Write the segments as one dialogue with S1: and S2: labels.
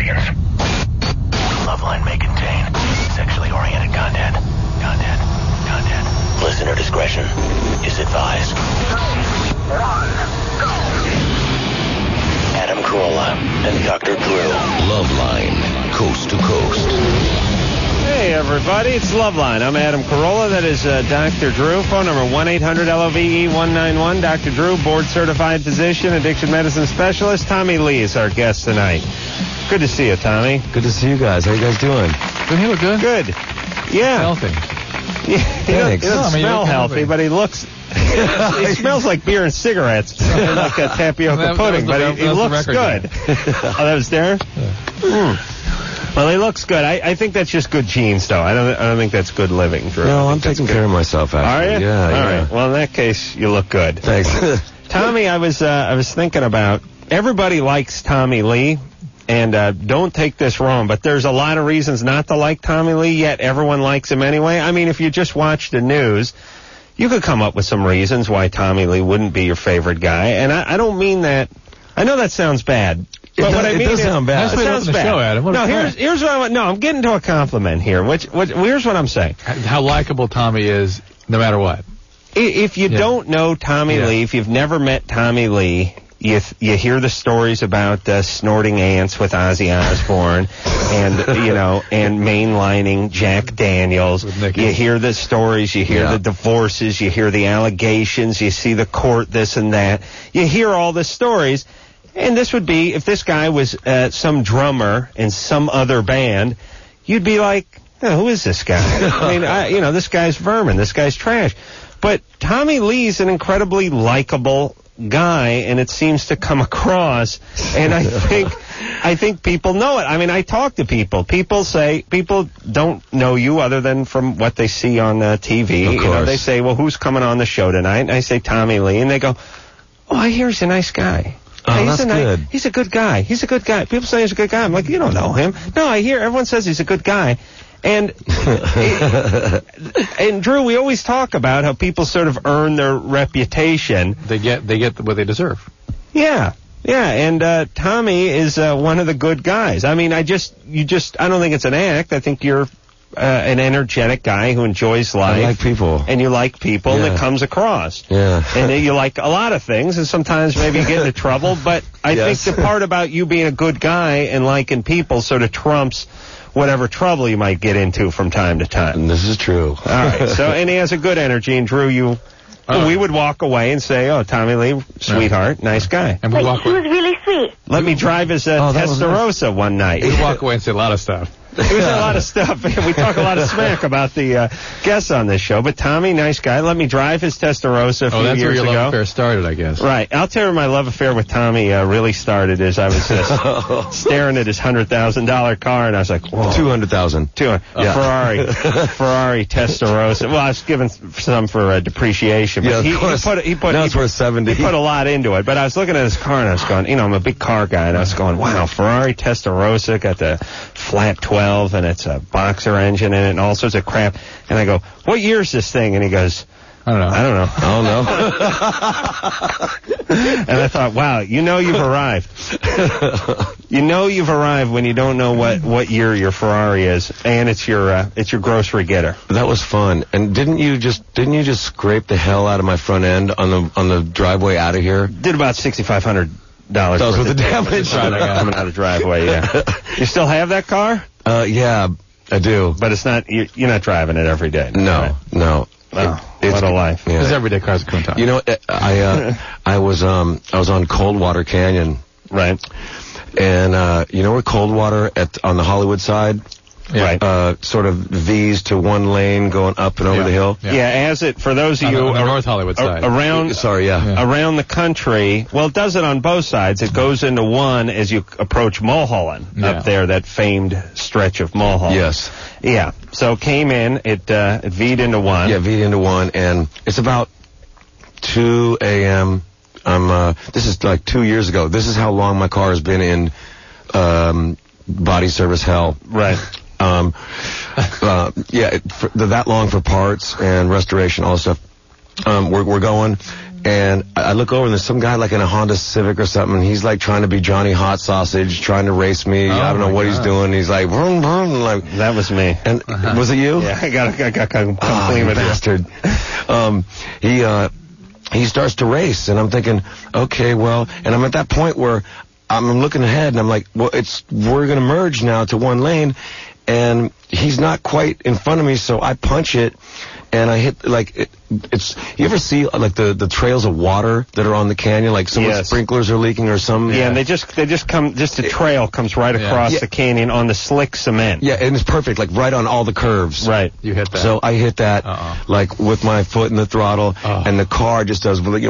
S1: audience. Loveline may contain sexually oriented content. Listener discretion is advised. 3, 2, 1, go! Adam Carolla and Dr. Drew. Loveline, coast to coast.
S2: Hey, everybody, it's Loveline. I'm Adam Carolla. That is Dr. Drew. Phone number 1-800-LOVE-191. Dr. Drew, board-certified physician, addiction medicine specialist. Tommy Lee is our guest tonight. Good to see you, Tommy.
S3: Good to see you guys. How you guys doing?
S4: Doesn't he look good?
S2: Good. Yeah.
S4: Healthy.
S2: Yeah, he doesn't smell healthy, but he looks... he smells like beer and cigarettes, like a tapioca pudding, but he looks good. Oh, that was Darren? Yeah. Well, he looks good. I think that's just good genes, though. I don't think that's good living, Drew.
S3: No, I'm taking care of myself, actually.
S2: Are you?
S3: Yeah,
S2: All
S3: yeah.
S2: right. Well, in that case, you look good.
S3: Thanks.
S2: Tommy, I was thinking about, everybody likes Tommy Lee, and don't take this wrong, but there's a lot of reasons not to like Tommy Lee, yet everyone likes him anyway. I mean, if you just watch the news, you could come up with some reasons why Tommy Lee wouldn't be your favorite guy, and I don't mean that. I know that sounds bad. But what I mean
S3: does sound bad.
S4: It sounds bad. Show, Adam.
S2: No, here's what I want. No, I'm getting to a compliment here. Here's what I'm saying.
S4: How likable Tommy is, no matter what.
S2: If you don't know Tommy Lee, if you've never met Tommy Lee, you hear the stories about snorting ants with Ozzy Osbourne, and and mainlining Jack Daniels. You hear the stories, you hear the divorces, you hear the allegations, you see the court, this and that. You hear all the stories. And this would be, if this guy was some drummer in some other band, you'd be like, oh, who is this guy? I mean, this guy's vermin. This guy's trash. But Tommy Lee's an incredibly likable guy, and it seems to come across. And I think people know it. I mean, I talk to people. People don't know you other than from what they see on TV.
S3: Of course.
S2: They say, well, who's coming on the show tonight? And I say Tommy Lee, and they go, oh, I hear he's a nice guy.
S3: Oh, that's good.
S2: He's a good guy. He's a good guy. People say he's a good guy. I'm like, you don't know him. No, I hear everyone says he's a good guy. And and Drew, we always talk about how people sort of earn their reputation.
S4: They get what they deserve.
S2: Yeah. Yeah, and Tommy is one of the good guys. I mean, I don't think it's an act. I think you're an energetic guy who enjoys life.
S3: I like people.
S2: And you like people, and it comes across.
S3: Yeah.
S2: And you like a lot of things, and sometimes maybe you get into trouble, but I think the part about you being a good guy and liking people sort of trumps whatever trouble you might get into from time to time.
S3: And this is true.
S2: All right, and he has a good energy, and Drew, we would walk away and say, oh, Tommy Lee, sweetheart, nice guy.
S4: And he was
S5: really sweet.
S2: Let me drive his Testarossa one night.
S4: We'd walk away and say a lot of stuff.
S2: We say a lot of stuff. We talk a lot of smack about the guests on this show. But Tommy, nice guy. Let me drive his Testarossa a few years ago.
S4: Oh, that's where your love affair started, I guess.
S2: Right. I'll tell you where my love affair with Tommy really started is I was staring at his $100,000 car, and I was like, whoa.
S3: $200,000.
S2: Ferrari Testarossa. Well, I was given some for depreciation. But
S3: of course. Now it's worth $70,000.
S2: He put a lot into it. But I was looking at his car, and I was going, I'm a big car guy, and I was going, wow, Ferrari Testarossa, got the flat 12, and it's a boxer engine in it and all sorts of crap. And I go, what year is this thing? And he goes, I don't know. And I thought, wow, you've arrived. You've arrived when you don't know what year your Ferrari is, and it's your grocery getter.
S3: That was fun. And didn't you just scrape the hell out of my front end on the driveway out of here?
S2: Did about $6,500.
S3: That was with the damage
S2: coming out of the driveway. Yeah. You still have that car?
S3: Yeah, I do.
S2: But it's not. You're not driving it every day.
S3: No.
S2: Oh, what a life.
S4: Because everyday cars are coming.
S3: You know, I was on Coldwater Canyon.
S2: Right.
S3: And you know where Coldwater on the Hollywood side?
S2: Yeah.
S3: Right. Sort of V's to one lane going up and over the hill.
S2: Yeah, as it, for those of you...
S4: on the North Hollywood side.
S2: Around the country, well, it does it on both sides. It goes into one as you approach Mulholland, up there, that famed stretch of Mulholland.
S3: Yes.
S2: Yeah. So it came in, it V'd into one.
S3: Yeah, V'd into one, and it's about 2 a.m. This is like 2 years ago. This is how long my car has been in body service hell.
S2: Right.
S3: That long for parts and restoration, all that stuff. We're going, And I look over and there's some guy like in a Honda Civic or something. And he's like trying to be Johnny Hot Sausage, trying to race me. I don't know what he's doing. He's like, vroom, vroom, like
S2: that was me.
S3: And was it you?
S2: Yeah, I got clean with
S3: bastard. He starts to race, and I'm thinking, okay, well, and I'm at that point where I'm looking ahead, and I'm like, well, we're going to merge now to one lane, and he's not quite in front of me, so I punch it, and I hit, like, it's, you ever see, like, the trails of water that are on the canyon, like someone's sprinklers are leaking or some...
S2: Yeah, and they just come, just a trail comes right across the canyon on the slick cement.
S3: Yeah, and it's perfect, like, right on all the curves.
S2: Right.
S4: You hit that.
S3: So I hit that, like, with my foot in the throttle, and the car just does, like,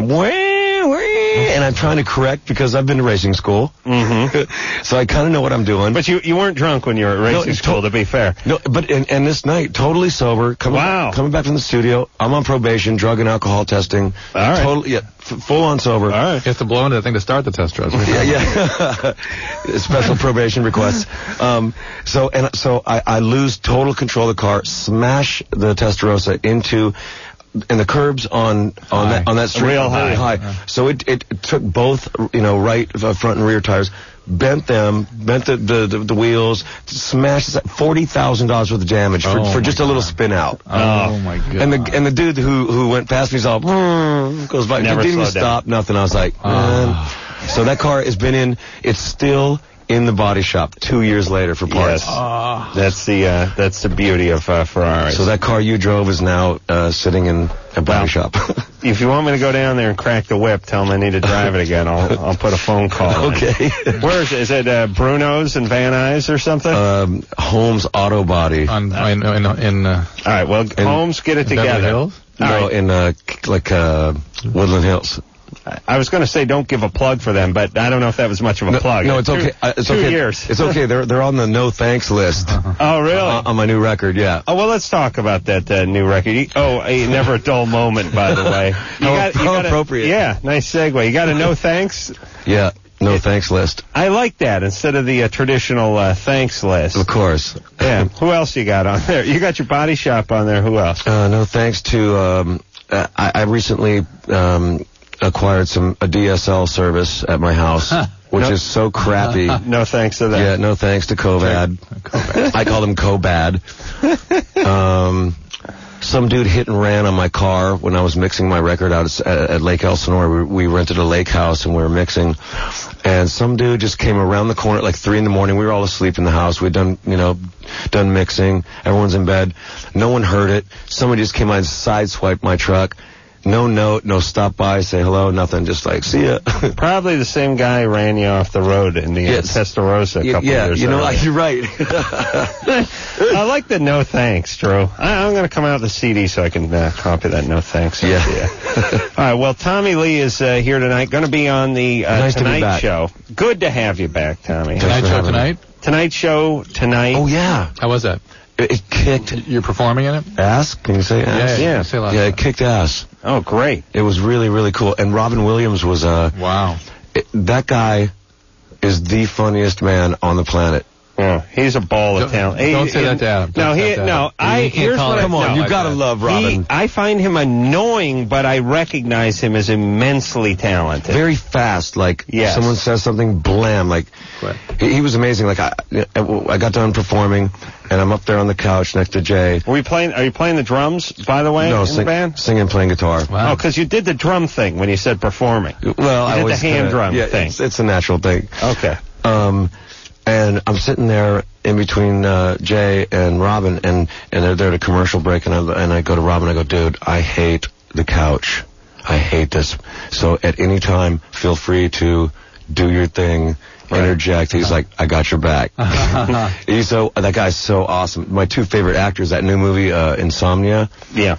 S3: and I'm trying to correct because I've been to racing school. Mm-hmm. So I kind of know what I'm doing.
S2: But you weren't drunk when you were at racing school, to be fair.
S3: No, but and this night, totally sober, coming back from the studio. I'm on probation, drug and alcohol testing.
S2: All right.
S3: Totally, full on sober.
S2: All right.
S4: You have to blow into that thing to start the test drive.
S3: Yeah. Special probation requests. So I lose total control of the car, smash the Testarossa into... And the curbs on that street
S2: real
S3: are very high. So it took both, right front and rear tires, bent the wheels, smashed $40,000 worth of damage for just a little spin out.
S4: Oh my God.
S3: And the dude who went past me, he's all goes by.
S2: Never
S3: didn't even
S2: slowed down.
S3: stop, nothing. I was like, man. So that car has been it's still in the body shop 2 years later for parts.
S2: Yes. That's the beauty of Ferraris.
S3: So that car you drove is now sitting in a body shop.
S2: If you want me to go down there and crack the whip, tell them I need to drive it again. I'll put a phone call in.
S3: Okay.
S2: Where is it? Is it Bruno's and Van Nuys or something?
S3: Holmes Auto Body.
S2: All right, well, Holmes, get it together.
S4: Hills?
S3: No, in Woodland Hills.
S2: I was going to say don't give a plug for them, but I don't know if that was much of a plug.
S3: No, it's okay. It's
S2: 2
S3: okay.
S2: years.
S3: It's okay. They're on the no thanks list.
S2: Oh, really?
S3: On my new record, yeah.
S2: Oh, well, let's talk about that new record. Never a dull moment, by the way.
S3: How appropriate.
S2: Yeah, nice segue. You got a no thanks?
S3: Yeah, no thanks list.
S2: I like that instead of the traditional thanks list.
S3: Of course.
S2: Yeah. Who else you got on there? You got your body shop on there. Who else?
S3: No thanks to, I recently, acquired a DSL service at my house, which is so crappy.
S2: No thanks to that.
S3: Yeah, no thanks to Covad. I call them Cobad. Some dude hit and ran on my car when I was mixing my record out at Lake Elsinore. We rented a lake house and we were mixing. And some dude just came around the corner at like 3 a.m. We were all asleep in the house. We'd done mixing. Everyone's in bed. No one heard it. Somebody just came out and sideswiped my truck. No note, no stop by, say hello, nothing, just like, see ya.
S2: Probably the same guy ran you off the road in the Testarossa a couple years ago.
S3: Yeah, you're right.
S2: I like the no thanks, Drew. I'm going to come out with the CD so I can copy that no thanks.
S3: Yeah.
S2: All right, well, Tommy Lee is here tonight, going to be on the Tonight Show. Good to have you back, Tommy.
S4: Tonight Show tonight?
S2: Tonight Show tonight.
S3: Oh, yeah.
S4: How was that?
S3: It kicked.
S4: You're performing in it?
S3: Ass? Can you say ass?
S2: Yeah.
S4: Yeah,
S3: it kicked ass.
S2: Oh, great.
S3: It was really, really cool. And Robin Williams was
S4: wow.
S3: That guy is the funniest man on the planet.
S2: Yeah, he's a ball of talent.
S4: Don't say that to Adam.
S2: Here's what
S3: come on, you gotta love Robin.
S2: I find him annoying, but I recognize him as immensely talented.
S3: Very fast, like someone says something, blam, like he was amazing. Like I got done performing, and I'm up there on the couch next to Jay.
S2: Are you playing the drums, by the way?
S3: No,
S2: in the band?
S3: Singing, playing guitar.
S4: Wow.
S2: Oh, because you did the drum thing when you said performing.
S3: Well,
S2: I did the hand drum thing.
S3: It's a natural thing.
S2: Okay.
S3: And I'm sitting there in between Jay and Robin, and they're at a commercial break, and I go to Robin, I go, dude, I hate the couch. I hate this. So at any time, feel free to do your thing, interject. He's like, I got your back. That guy's so awesome. My two favorite actors, that new movie, Insomnia.
S2: Yeah.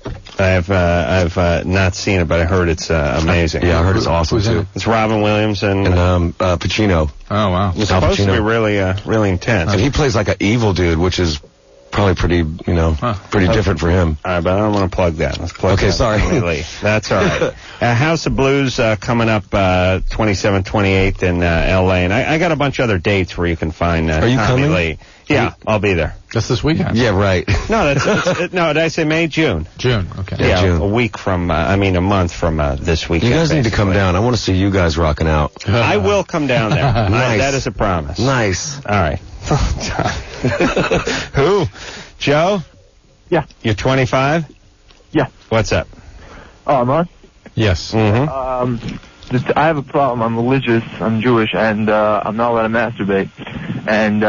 S2: I've not seen it, but I heard it's amazing.
S3: Yeah, I heard it's awesome
S4: Who's
S3: too.
S4: in it?
S2: It's Robin Williams and
S3: Pacino.
S4: Oh wow.
S2: It's supposed to be really intense.
S3: And he plays like an evil dude, which is Probably pretty different for him.
S2: All right, but I don't want to plug that. Let's plug
S3: Okay,
S2: that.
S3: sorry.
S2: Lee. That's all right. House of Blues coming up 27th, 28th in L.A. And I got a bunch of other dates where you can find
S3: Are you
S2: Tommy
S3: coming?
S2: Lee. Yeah, I'll be there.
S4: Just this weekend.
S3: Yeah, right.
S2: No, no, did I say May, June?
S4: June. Okay.
S2: Yeah,
S3: June.
S2: a month from this weekend.
S3: You guys need to come
S2: basically.
S3: down. I want to see you guys rocking out.
S2: I will come down there.
S3: Nice.
S2: That is a promise.
S3: Nice.
S2: All right. Who? Joe?
S5: Yeah.
S2: You're 25?
S5: Yeah.
S2: What's up?
S5: Oh, I'm on?
S4: Yes.
S2: Mm-hmm.
S5: I have a problem. I'm religious. I'm Jewish, and I'm not allowed to masturbate. And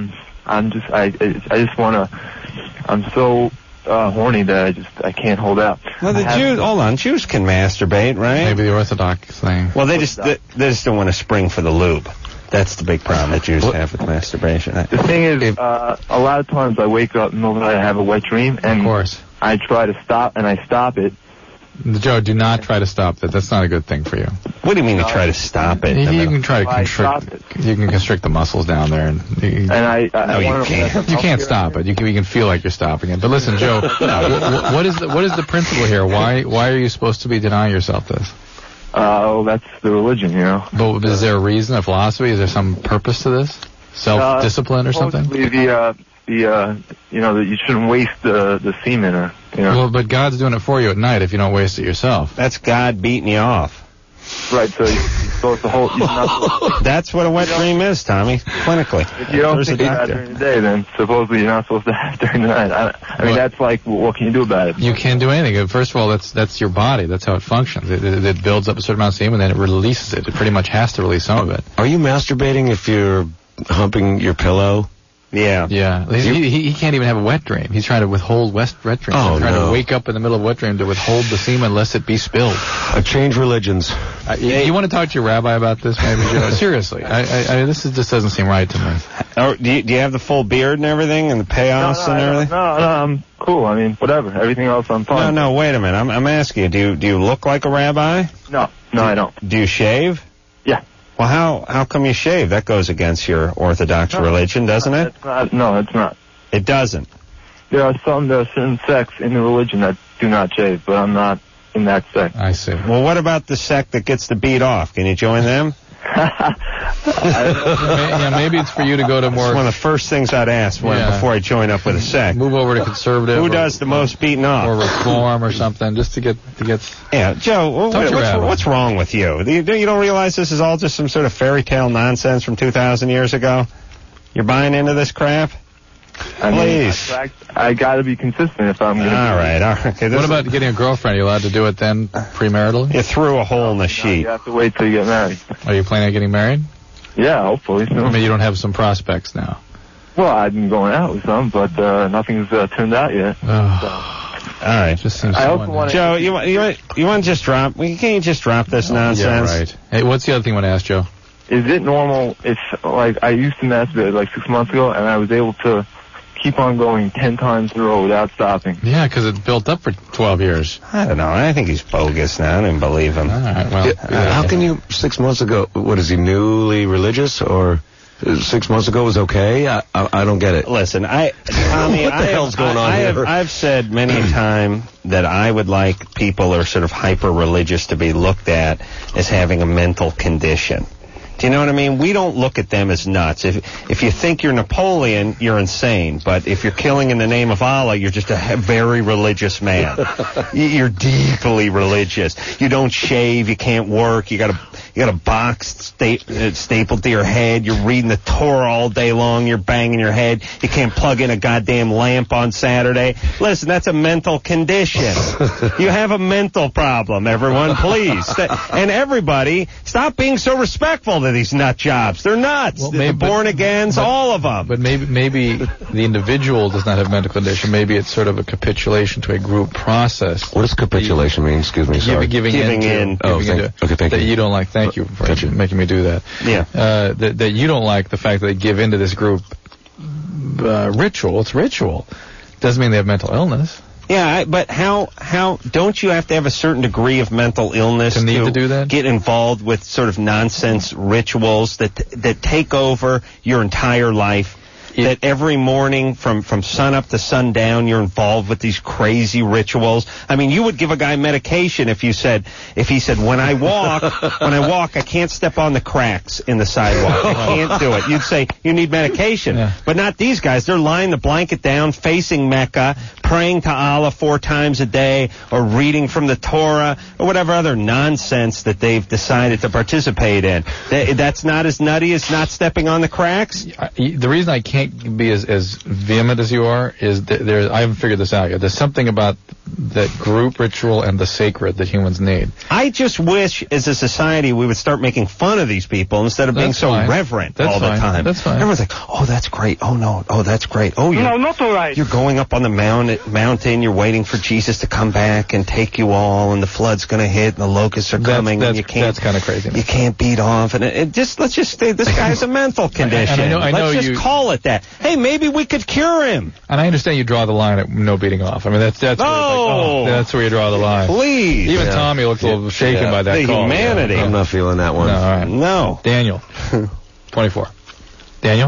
S5: I'm so horny that I can't hold out.
S2: Well, Jews can masturbate, right?
S4: Maybe the Orthodox thing.
S2: Well, they just don't want to spring for the lube. That's the big problem that Jews have with masturbation.
S5: The thing is, a lot of times I wake up in the middle of the night, I have a wet dream, and
S4: Of course.
S5: I try to stop, and I stop it.
S4: Joe, do not try to stop that. That's not a good thing for you.
S2: What do you mean you try to stop it?
S4: You can try to
S5: I stop
S4: constrict. You can constrict the muscles down there, and
S5: I
S2: No, you
S5: wanna-
S2: can't.
S4: you can't stop it. You can feel like you're stopping it. But listen, Joe, what is the principle here? Why are you supposed to be denying yourself this?
S5: That's the religion, you know.
S4: But is there a reason, a philosophy? Is there some purpose to this? Self-discipline or something?
S5: Supposedly that you shouldn't waste the semen, or
S4: Well, but God's doing it for you at night if you don't waste it yourself.
S2: That's God beating you off.
S5: right. So you're supposed to hold. You're not,
S2: That's what a wet dream is, Tommy, clinically.
S5: if you don't
S2: There's
S5: think
S2: a
S5: you have
S2: doctor.
S5: during the day, then supposedly you're not supposed to have during the night. I mean,
S4: Well-
S5: that's like, what can you do about it?
S4: You can't do anything. First of all, that's your body. That's how it functions. It builds up a certain amount of semen, and then it releases it. It pretty much has to release some of it.
S3: Are you masturbating if you're humping your pillow?
S2: Yeah.
S4: Yeah. He can't even have a wet dream. He's trying to withhold wet dreams.
S3: Oh,
S4: He's trying
S3: no.
S4: to wake up in the middle of a wet dream to withhold the semen lest it be spilled.
S3: I've changed religions.
S4: You want to talk to your rabbi about this, maybe? Joe? Seriously. This just doesn't seem right to me.
S2: Oh, do you have the full beard and everything and the payos and everything?
S5: No, I'm cool. I mean, whatever. Everything else I'm fine.
S2: No, wait a minute. I'm asking you, do you look like a rabbi?
S5: No, I don't.
S2: Do you shave?
S5: Yeah.
S2: Well, how come you shave? That goes against your Orthodox religion, doesn't it?
S5: It's not.
S2: It doesn't.
S5: There are certain sects in the religion that do not shave, but I'm not in that sect.
S4: I see.
S2: Well, what about the sect that gets the beat off? Can you join them?
S4: Maybe it's for you to go to
S2: It's
S4: more...
S2: one of the first things I'd ask before I join up with a sect.
S4: Move over to conservative.
S2: Who does the most beating off?
S4: Or reform or something, just to get...
S2: Yeah, Joe,
S4: Talk to your rabbi.
S2: what's wrong with you? You don't realize this is all just some sort of fairy tale nonsense from 2,000 years ago? You're buying into this crap?
S5: I mean,
S2: Please.
S5: I got to be consistent if I'm going to.
S2: All right. Okay,
S4: What about getting a girlfriend? Are you allowed to do it then, premaritally?
S2: You threw a hole in the
S5: You
S2: sheet.
S5: have to wait till you get married.
S4: Are you planning on getting married?
S5: Yeah, hopefully soon.
S4: I mean, you don't have some prospects now.
S5: Well, I've been going out with some, but nothing's turned out yet.
S2: All right.
S4: Just seems
S5: I
S4: so
S5: also want
S2: Joe, you want to just drop? Can't you just drop this nonsense?
S4: Yeah, right. Hey, what's the other thing you want to ask, Joe?
S5: Is it normal if, like, I used to masturbate like 6 months ago, and I was able to keep on going 10 times in a row without stopping?
S4: Yeah, because it built up for 12 years.
S2: I don't know. I think he's bogus now. I don't even believe him.
S4: All right, well.
S3: How can you, 6 months ago, what is he, newly religious, or 6 months ago was okay? I don't get it.
S2: Listen, Tommy,
S3: What the hell's going on here?
S2: I've said many a time that I would like people who are sort of hyper-religious to be looked at as having a mental condition. Do you know what I mean? We don't look at them as nuts. If you think you're Napoleon, you're insane. But if you're killing in the name of Allah, you're just a very religious man. You're deeply religious. You don't shave. You can't work. You got a box stapled to your head. You're reading the Torah all day long. You're banging your head. You can't plug in a goddamn lamp on Saturday. Listen, that's a mental condition. You have a mental problem, everyone. Please. And everybody, stop being so respectful to these nut jobs. Th're nuts.
S4: Well,
S2: The born agains, all of them.
S4: But maybe the individual does not have mental condition. Maybe it's sort of a capitulation to a group process.
S3: What does capitulation mean? Excuse me, sorry.
S4: Giving in.
S3: Oh, thank
S4: that
S3: you.
S4: you don't like. Thank you for making me do that.
S2: Yeah.
S4: That you don't like the fact that they give into this group ritual. It's ritual. Doesn't mean they have mental illness.
S2: Yeah, but how don't you have to have a certain degree of mental illness
S4: To need to do that?
S2: get involved with sort of nonsense rituals that take over your entire life? that every morning from sun up to sundown you're involved with these crazy rituals? I mean, you would give a guy medication if he said when I walk I can't step on the cracks in the sidewalk. I can't do it. You'd say you need medication.
S4: Yeah.
S2: But not these guys. They're lying the blanket down, facing Mecca, praying to Allah 4 times a day, or reading from the Torah, or whatever other nonsense that they've decided to participate in. That's not as nutty as not stepping on the cracks?
S4: The reason I can't be as vehement as you are is that I haven't figured this out yet. There's something about that group ritual and the sacred that humans need.
S2: I just wish, as a society, we would start making fun of these people instead of being so reverent all the time.
S4: That's fine.
S2: Everyone's like, oh, that's great. Oh, no. Oh, that's great. Oh,
S5: No, not all right.
S2: You're going up on the mountain. You're waiting for Jesus to come back and take you all, and the flood's going to hit, and the locusts are coming, and you can't.
S4: That's kind of crazy.
S2: You can't beat off, and let's just say this guy has a mental condition. Let's just call it that. Hey, maybe we could cure him.
S4: And I understand you draw the line at no beating off. I mean, that's that's where you draw the line.
S2: Please.
S4: Even Tommy looked a little shaken by that
S2: the
S4: call.
S2: humanity.
S3: I'm not feeling that one.
S4: No, all right.
S2: No.
S4: Daniel, 24. Daniel?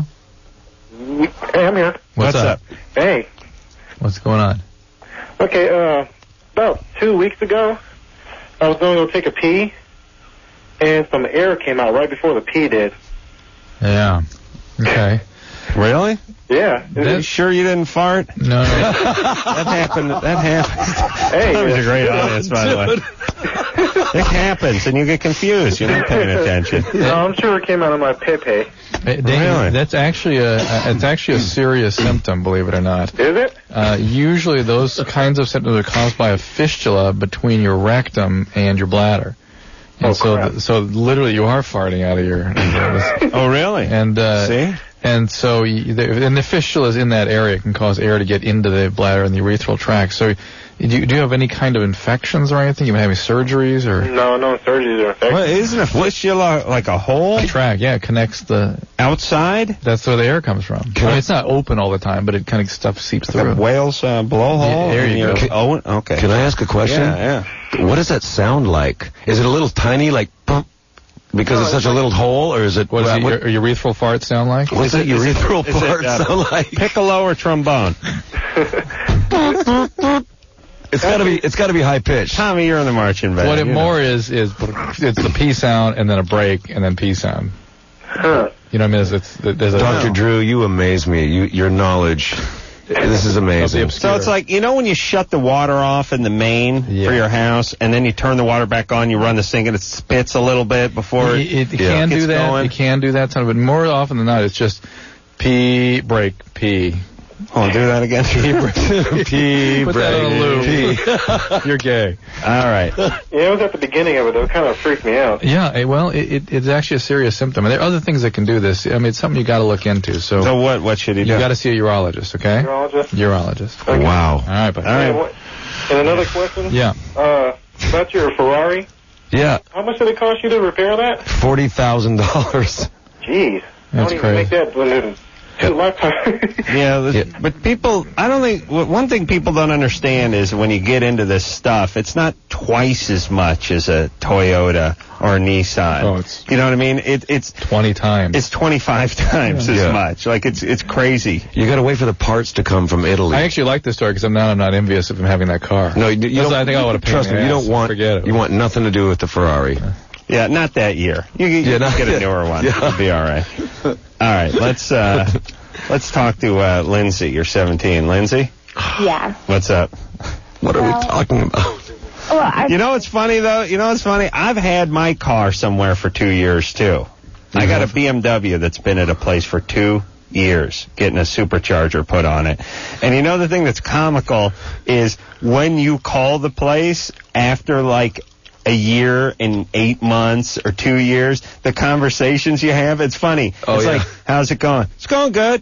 S5: Hey, I'm here.
S4: What's up?
S5: Hey.
S4: What's going on?
S5: Okay, about 2 weeks ago, I was going to go take a pee, and some air came out right before the pee did.
S4: Yeah. Okay.
S2: Really?
S5: Yeah.
S2: You sure you didn't fart?
S4: No.
S2: That happened.
S5: Hey,
S2: that was a great audience, by the way. It happens, and you get confused. You're not paying attention.
S5: No, I'm sure it came out of my pepe.
S2: Really?
S4: That's actually it's actually a serious symptom, believe it or not.
S5: Is it?
S4: Usually those kinds of symptoms are caused by a fistula between your rectum and your bladder. And so literally you are farting out of your...
S2: Oh, really?
S4: And
S2: see?
S4: And so, and the fistulas in that area can cause air to get into the bladder and the urethral tract. So, do you have any kind of infections or anything? You been having surgeries or?
S5: No surgeries or infections.
S2: Well, isn't a fistula like a hole?
S4: A tract, yeah, it connects the
S2: outside.
S4: That's where the air comes from. It's not open all the time, but it kind of stuff seeps through.
S2: A whale's blowhole.
S4: Yeah, there you go.
S2: Okay.
S3: Can I ask a question?
S2: Yeah.
S3: What does that sound like? Is it a little tiny, like pump? Because it's such a little hole, or is it...
S4: What does your urethral fart sound like?
S3: What's that urethral fart sound like?
S2: Piccolo or trombone?
S3: It's got to be high pitched.
S2: Tommy, you're in the marching band.
S4: What it more is it's the P sound and then a break and then P sound.
S5: Huh.
S4: You know what I mean? There's a
S3: Dr. Drew, you amaze me. Your knowledge. This is amazing.
S2: So it's like, you know when you shut the water off in the main for your house, and then you turn the water back on, you run the sink, and it spits a little bit before
S4: it can do that.
S2: Going.
S4: It can do that, but more often than not, it's just P, break, P.
S2: Oh, do that again.
S4: P, break, P,
S2: Put
S4: break,
S2: that on a loop.
S4: P. You're gay.
S2: All right.
S5: Yeah, it was at the beginning of it. It kind of freaked me out.
S4: Yeah, well, it's actually a serious symptom. And there are other things that can do this. I mean, it's something you got to look into. So
S2: what should he do?
S4: You got to see a urologist, okay? Urologist.
S5: Okay.
S3: Wow.
S4: All right, buddy.
S2: All right.
S5: And another question?
S4: Yeah.
S5: About your Ferrari?
S3: Yeah.
S5: How much did it cost you to repair that?
S3: $40,000.
S5: Jeez.
S4: That's
S5: I don't
S4: crazy.
S5: even make that within 2 lifetimes.
S2: Yeah, but people, I don't think, one thing people don't understand is when you get into this stuff, it's not twice as much as a Toyota or a Nissan.
S4: Oh, it's,
S2: you know what I mean? It's
S4: 20 times.
S2: It's 25 times as much. Like, it's crazy.
S3: You got to wait for the parts to come from Italy.
S4: I actually like this story because I'm not envious of him having that car.
S3: No, you don't.
S4: I think I would have paid
S3: Trust me, you don't want.
S4: Forget it.
S3: You want nothing to do with the Ferrari.
S2: Yeah, not that year. You get a newer one.
S3: Yeah.
S2: It'll be all right. All right, let's talk to Lindsay. You're 17. Lindsay?
S6: Yeah.
S2: What's up?
S3: What are we talking about?
S6: Well,
S2: You know what's funny, though? I've had my car somewhere for 2 years, too. I got a BMW that's been at a place for 2 years, getting a supercharger put on it. And you know the thing that's comical is when you call the place after, like, a year and 8 months or 2 years, the conversations you have, it's funny.
S3: Oh,
S2: it's
S3: yeah.
S2: like, how's it going? It's going good.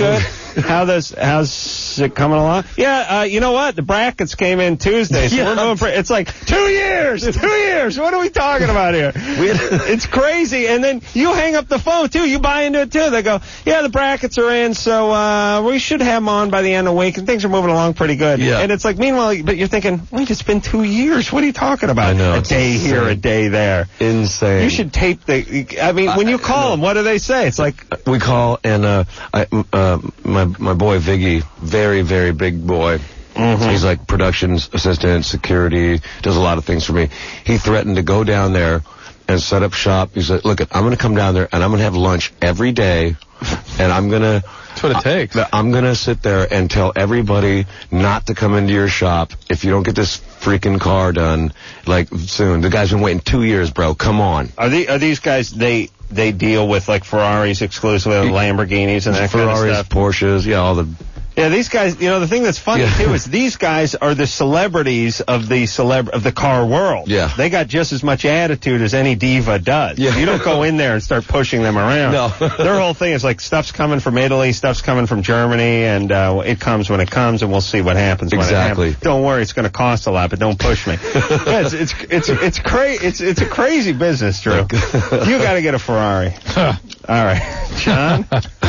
S2: How's it coming along? Yeah, you know what? The brackets came in Tuesday, so we're moving. It's like 2 years. 2 years. What are we talking about here? It's crazy. And then you hang up the phone too. You buy into it too. They go, yeah, the brackets are in, so we should have them on by the end of the week, and things are moving along pretty good.
S3: Yeah.
S2: And it's like, meanwhile, but you're thinking, wait, it's been 2 years. What are you talking about?
S3: I know.
S2: A day here, a day there.
S3: Insane.
S2: You should tape the. I mean, when you call them, what do they say? It's like,
S3: We call, and my boy Viggy, very, very big boy. Mm-hmm. He's like production assistant, security, does a lot of things for me. He threatened to go down there and set up shop. He said, look, I'm going to come down there and I'm going to have lunch every day, and I'm going to...
S4: That's what it takes.
S3: I'm going to sit there and tell everybody not to come into your shop if you don't get this freaking car done, like, soon. The guy's been waiting 2 years, bro. Come on.
S2: Are these guys, they deal with, like, Ferraris exclusively, Lamborghinis and that
S3: Ferraris,
S2: kind of stuff?
S3: Porsches, yeah, all the...
S2: Yeah, these guys, the thing that's funny, too, is these guys are the celebrities of the car world.
S3: Yeah.
S2: They got just as much attitude as any diva does.
S3: Yeah.
S2: You don't go in there and start pushing them around.
S3: No.
S2: Their whole thing is like, stuff's coming from Italy, stuff's coming from Germany, and it comes when it comes, and we'll see what happens when it happens. Don't worry, it's going to cost a lot, but don't push me. Yeah, it's a crazy business, Drew. You got to get a Ferrari. All right. John?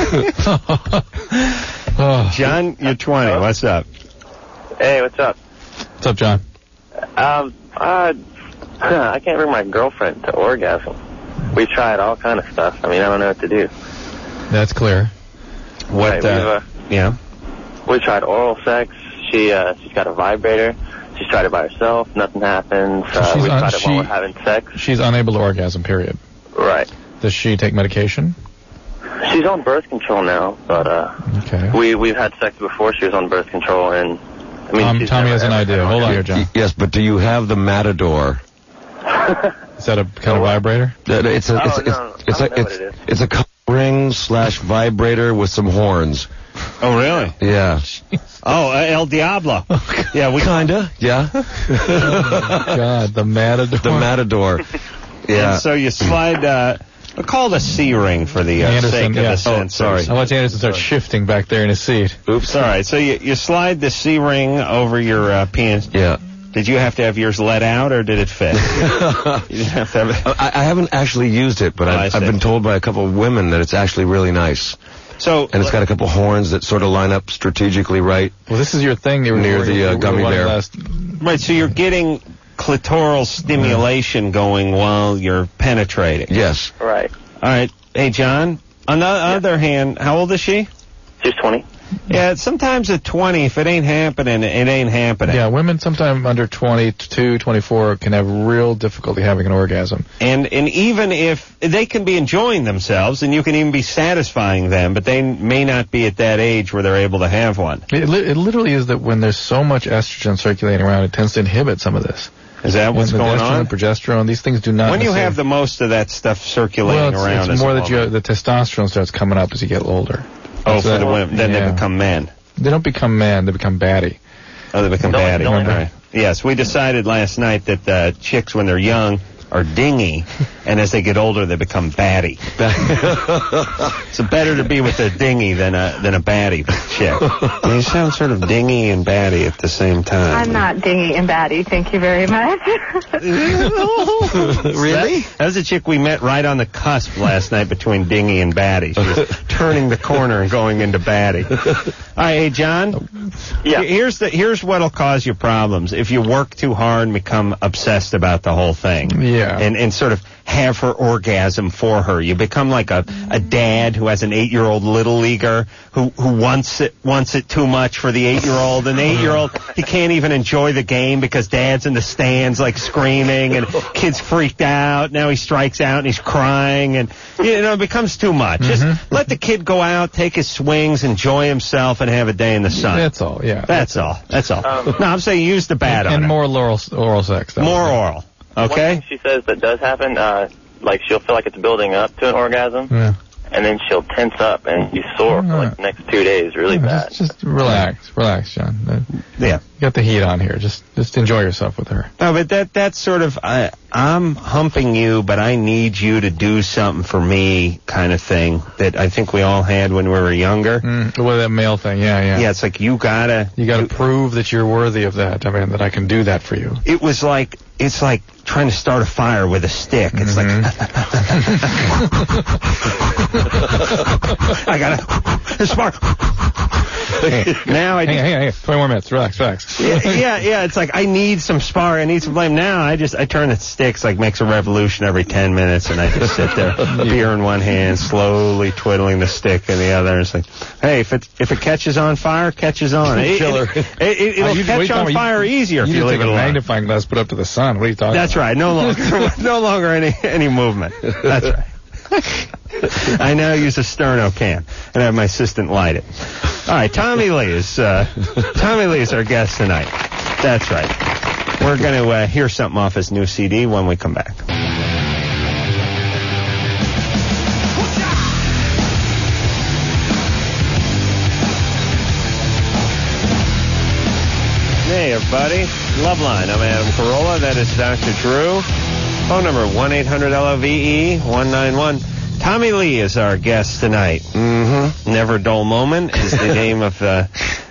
S2: John, you're 20. What's up?
S6: Hey, what's up?
S4: What's up, John?
S6: I can't bring my girlfriend to orgasm. We tried all kind of stuff. I mean, I don't know what to do.
S4: That's clear.
S2: What? Yeah.
S6: We tried oral sex. She's got a vibrator. She's tried it by herself. Nothing happens. We tried it while we're having sex.
S4: She's unable to orgasm, period.
S6: Right.
S4: Does she take medication?
S6: She's on birth control now, but
S4: okay.
S6: We've had sex before she was on birth control, and I mean,
S4: Tommy has an idea. Hold on here, John.
S3: Yes, but do you have the Matador?
S4: Is that a kind of vibrator?
S3: It's a ring / vibrator with some horns.
S2: Oh, really?
S3: Yeah.
S2: Oh, El Diablo. Yeah, we
S3: kinda. Yeah.
S4: Oh, God, the Matador.
S3: The Matador. Yeah.
S2: And so you slide. We'll call it a C-ring for the sake of the sensors.
S3: Oh, sorry.
S4: I'll let Anderson start shifting back there in his seat.
S2: Oops. All right. So you slide the C-ring over your penis.
S3: Yeah.
S2: Did you have to have yours let out, or did it fit? You didn't have to have it.
S3: I haven't actually used it, but I've been told by a couple of women that it's actually really nice.
S2: So,
S3: and it's got a couple horns that sort of line up strategically right.
S4: Well, this is your thing.
S3: Near the gummy bear.
S2: Right. So you're getting clitoral stimulation going while you're penetrating.
S3: Yes.
S6: Right.
S2: All right. Hey, John, on the other hand, how old is she?
S6: She's 20.
S2: Yeah, sometimes at 20, if it ain't happening, it ain't happening.
S4: Yeah, women sometime under 22, 24 can have real difficulty having an orgasm.
S2: And even if they can be enjoying themselves, and you can even be satisfying them, but they may not be at that age where they're able to have one.
S4: It literally is that when there's so much estrogen circulating around, it tends to inhibit some of this.
S2: Is that what's going on?
S4: Progesterone, these things do not.
S2: When you have the most of that stuff circulating around,
S4: it's more that the testosterone starts coming up as you get older.
S2: Oh, for the women, then they become men.
S4: They don't become men; they become batty.
S2: Oh, they become batty. Right. Yes, we decided last night that chicks, when they're young, are dingy, and as they get older, they become batty. So better to be with a dingy than a batty chick. You sound sort of dingy and batty at the same time.
S7: I'm not dingy and batty, thank you very much.
S2: Really? That was a chick we met right on the cusp last night between dingy and batty. She was turning the corner and going into batty. All right, hey, John.
S6: Yeah.
S2: Here's what'll cause you problems if you work too hard and become obsessed about the whole thing.
S4: Yeah.
S2: And sort of have her orgasm for her. You become like a dad who has an 8-year-old little leaguer who wants it too much for the 8-year-old. And the 8-year-old, he can't even enjoy the game because dad's in the stands like screaming and kid's freaked out. Now he strikes out and he's crying and it becomes too much.
S4: Mm-hmm.
S2: Just let the kid go out, take his swings, enjoy himself, and have a day in the sun.
S4: That's all. Yeah.
S2: That's all. No, I'm saying use the bat on
S4: and
S2: her.
S4: more oral sex. Though.
S2: More oral. Okay.
S6: One thing she says that does happen, like she'll feel like it's building up to an orgasm, and then she'll tense up and be sore for like the next 2 days, really bad.
S4: Just relax, John.
S2: Yeah.
S4: You got the heat on here. Just enjoy yourself with her.
S2: No, but that's sort of I'm humping you, but I need you to do something for me kind of thing that I think we all had when we were younger.
S4: Well, that male thing, yeah.
S2: Yeah, it's like you gotta
S4: prove that you're worthy of that. I mean, that I can do that for you.
S2: It's like trying to start a fire with a stick. It's like I The spar. Now I just,
S4: hang on. 20 more minutes. Relax.
S2: yeah. It's like I need some spar. I need some flame. Now I turn the sticks, like makes a revolution every 10 minutes, and I just sit there, beer in one hand, slowly twiddling the stick in the other. It's like, hey, if it catches on fire, catches on. It'll catch on fire easier if you leave it alone.
S4: Magnifying glass put up to the sun. What are you talking about?
S2: That's right. No longer any movement. That's right. I now use a sterno can and have my assistant light it. All right, Tommy Lee is our guest tonight. That's right. We're going to hear something off his new CD when we come back. Hey, everybody. Loveline. I'm Adam Carolla. That is Dr. Drew. Phone number 1-800-LOVE-191. Tommy Lee is our guest tonight. Mm-hmm. Never a Dull Moment is the name of the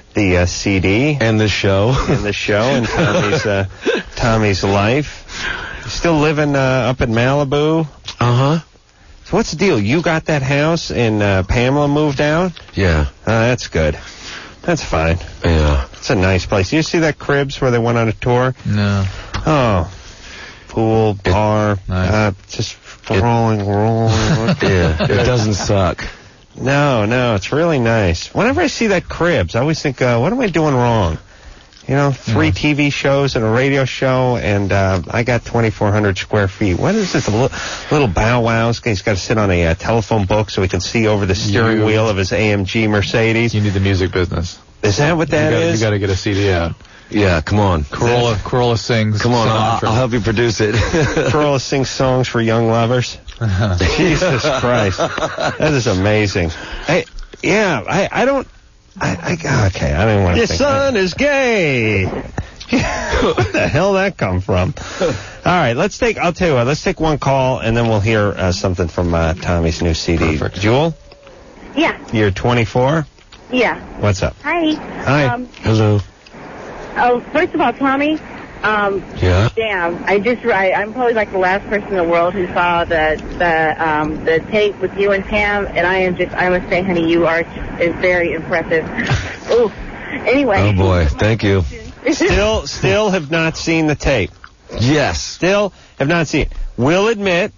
S2: CD.
S3: And the show.
S2: And Tommy's life. Still living up in Malibu?
S3: Uh-huh.
S2: So what's the deal? You got that house and Pamela moved out?
S3: Yeah.
S2: That's good. That's fine.
S3: Yeah.
S2: It's a nice place. You see that Cribs where they went on a tour?
S4: No.
S2: Oh. Pool, bar,
S4: nice.
S2: just rolling.
S3: Yeah, it doesn't suck.
S2: No, it's really nice. Whenever I see that Cribs, I always think, what am I doing wrong? 3 TV shows and a radio show, and I got 2,400 square feet. What is this? Little Bow Wow's. He's got to sit on a telephone book so he can see over the steering wheel of his AMG Mercedes.
S4: You need the music business.
S2: Is that what that is?
S4: You got to get a CD out.
S3: Yeah, come on.
S4: Corolla sings.
S3: Come on, I'll help you produce it.
S2: Corolla sings songs for young lovers. Jesus Christ. That is amazing. I don't want to
S3: Your
S2: think
S3: son is gay.
S2: Where the hell that come from? All right, let's take one call, and then we'll hear something from Tommy's new CD.
S3: Perfect.
S2: Jewel?
S7: Yeah.
S2: You're 24?
S7: Yeah.
S2: What's up?
S7: Hi.
S2: Hi.
S3: Hello.
S7: Oh, first of all, Tommy.
S3: Yeah.
S7: Damn, I'm probably like the last person in the world who saw the tape with you and Pam, and I must say, honey, you is very impressive. Ooh. Anyway.
S3: Oh boy, thank you.
S2: Still have not seen the tape.
S3: Yes.
S2: Still have not seen it. We'll admit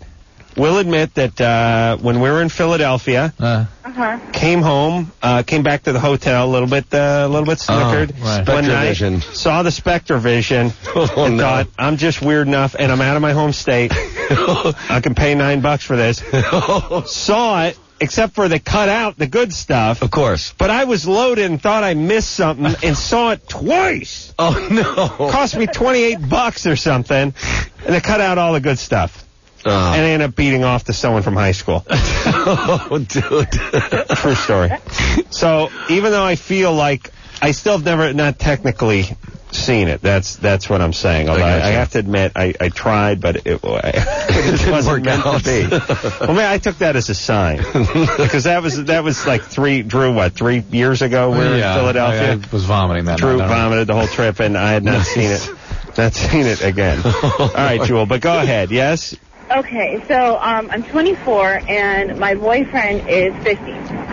S2: that when we were in Philadelphia, came home, came back to the hotel a little bit snickered.
S3: Right.
S2: One night,
S3: Vision.
S2: saw the Spectre Vision, and thought, I'm just weird enough, and I'm out of my home state. I can pay $9 for this. Saw it, except for they cut out the good stuff.
S3: Of course.
S2: But I was loaded and thought I missed something and saw it twice.
S3: Oh, no.
S2: Cost me $28 or something, and they cut out all the good stuff. And I ended up beating off to someone from high school.
S3: Oh, dude.
S2: True story. So even though I feel like I still have not technically seen it, that's what I'm saying. Although I have to admit, I tried, but it wasn't meant to be. Well, man, I took that as a sign because that was like 3 years ago we were in Philadelphia.
S4: I was vomiting that
S2: Drew
S4: night.
S2: vomited the whole trip, and I had not seen it. Not seen it again. All right, Jewel, but go ahead. Yes.
S7: Okay, so I'm 24 and my boyfriend is 50.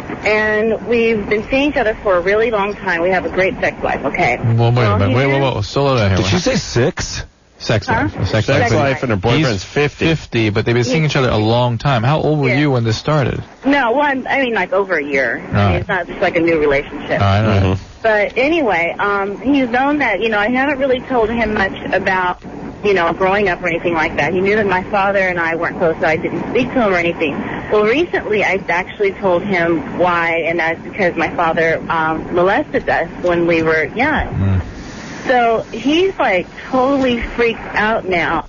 S7: And we've been seeing each other for a really long time. We have a great sex life, okay?
S4: Well, wait a minute. Wait. Slow down here.
S3: Did you say 6?
S4: Sex life.
S2: Sex life and her boyfriend's 50.
S4: 50, but they've been seeing each other a long time. How old were you when this started?
S7: No, well, I mean like over a year. I mean, it's not just like a new relationship.
S4: All right.
S2: Mm-hmm.
S7: But anyway, he's known that, I haven't really told him much about, growing up or anything like that. He knew that my father and I weren't close, so I didn't speak to him or anything. Well, recently I actually told him why, and that's because my father molested us when we were young. So he's like totally freaked out now,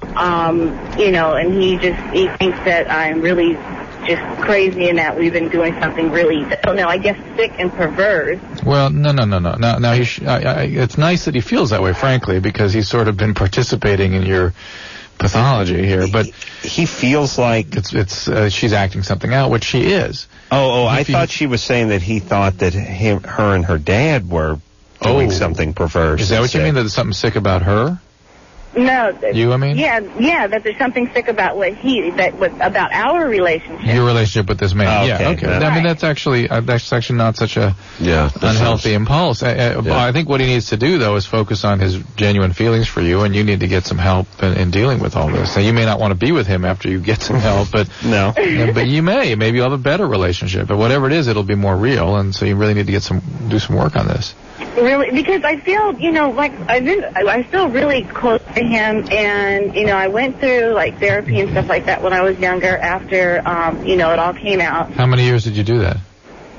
S7: and he thinks that I'm really just crazy and that we've been doing something really, I guess sick and perverse.
S4: Well, no. Now it's nice that he feels that way, frankly, because he's sort of been participating in your pathology here. But
S2: he feels like
S4: she's acting something out, which she is.
S2: I thought she was saying that he thought that her and her dad were doing something perverse.
S4: Is that what you mean? That there's something sick about her?
S7: No.
S4: You, I mean?
S7: Yeah, that there's something sick about about our relationship.
S4: Your relationship with this man.
S2: Oh,
S4: yeah, okay.
S2: Right.
S4: I mean, that's actually not such a unhealthy impulse. I think what he needs to do, though, is focus on his genuine feelings for you, and you need to get some help in dealing with all this. Now, you may not want to be with him after you get some help, but
S2: no.
S4: But you may. Maybe you'll have a better relationship. But whatever it is, it'll be more real, and so you really need to do some work on this.
S7: Really, because I feel, like I feel really close to him, and I went through like therapy and stuff like that when I was younger. After it all came out.
S4: How many years did you do that?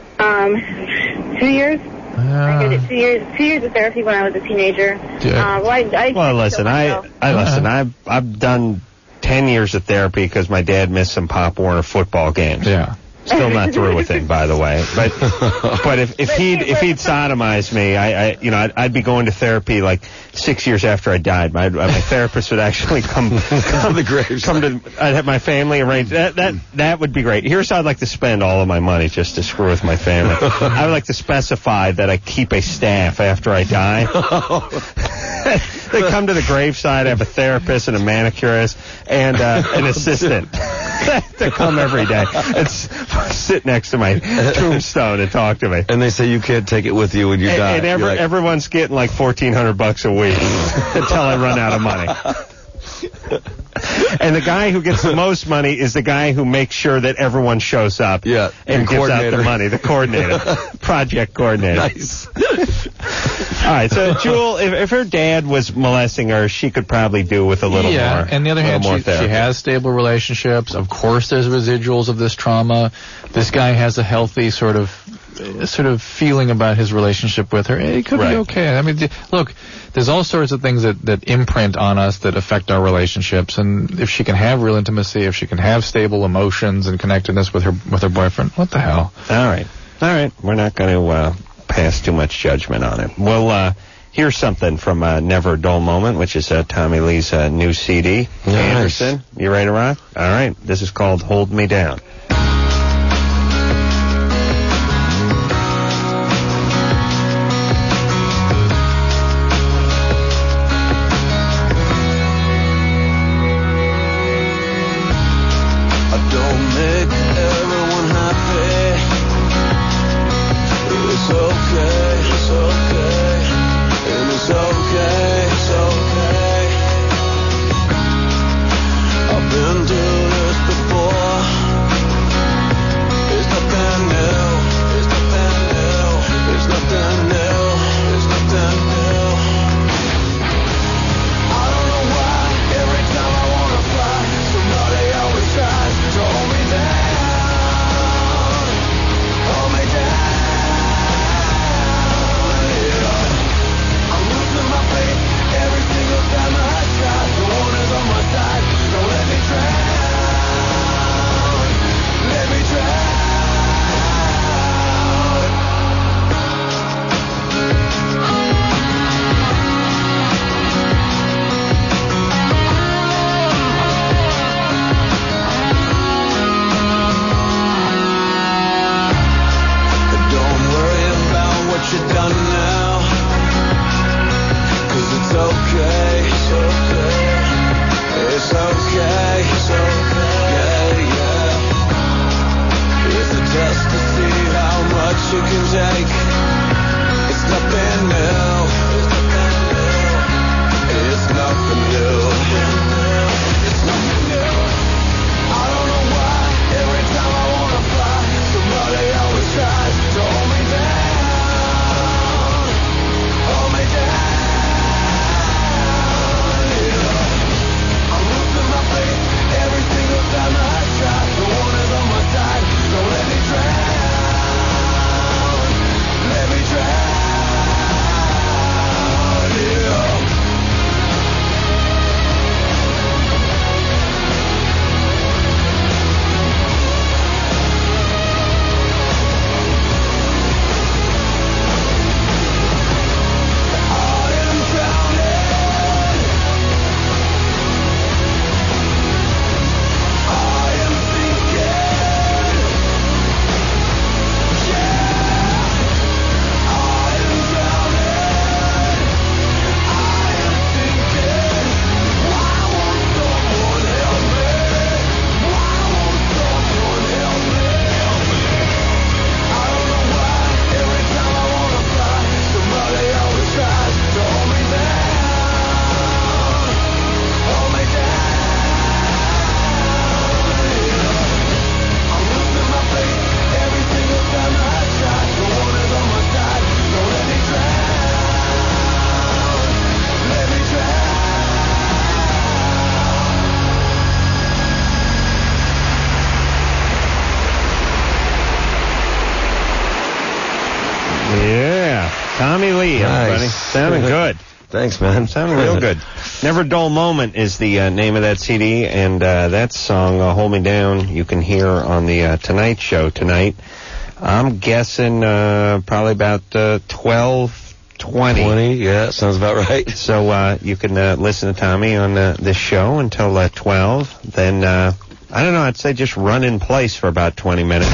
S7: 2 years. I did it 2 years of therapy when I was a teenager.
S2: Listen, I've done 10 years of therapy because my dad missed some Pop Warner football games.
S4: Yeah.
S2: Still not through with it, by the way. But if he'd sodomized me, I'd be going to therapy like 6 years after I died. My therapist would actually come to the grave. I'd have my family arrange that would be great. Here's how I'd like to spend all of my money just to screw with my family. I would like to specify that I keep a staff after I die. They come to the graveside, have a therapist and a manicurist and an assistant to come every day. Sit next to my tombstone and talk to me.
S3: And they say you can't take it with you when you die.
S2: And everyone's getting like $1,400 a week until I run out of money. And the guy who gets the most money is the guy who makes sure that everyone shows up and gives out the money, the coordinator, project coordinator.
S3: Nice.
S2: All right, so Jewel, if her dad was molesting her, she could probably do with a little more.
S4: Yeah, and on the other hand, she has stable relationships. Of course, there's residuals of this trauma. This guy has a healthy sort of feeling about his relationship with her. It could be okay. I mean, look, there's all sorts of things that imprint on us that affect our relationships, and if she can have real intimacy, if she can have stable emotions and connectedness with her boyfriend, what the hell?
S2: All right. We're not going to pass too much judgment on it. Well, here's something from Never a Dull Moment, which is Tommy Lee's new CD.
S3: Nice.
S2: Anderson, you ready to rock? All right. This is called Hold Me Down. Tommy Lee, everybody.
S3: Nice.
S2: Sounding good.
S3: Thanks, man.
S2: Sounding real good. Never Dull Moment is the name of that CD, and that song, Hold Me Down, you can hear on the Tonight Show tonight. I'm guessing probably about 12:20.
S3: Yeah, sounds about right.
S2: So you can listen to Tommy on this show until 12. Then, I don't know, I'd say just run in place for about 20 minutes.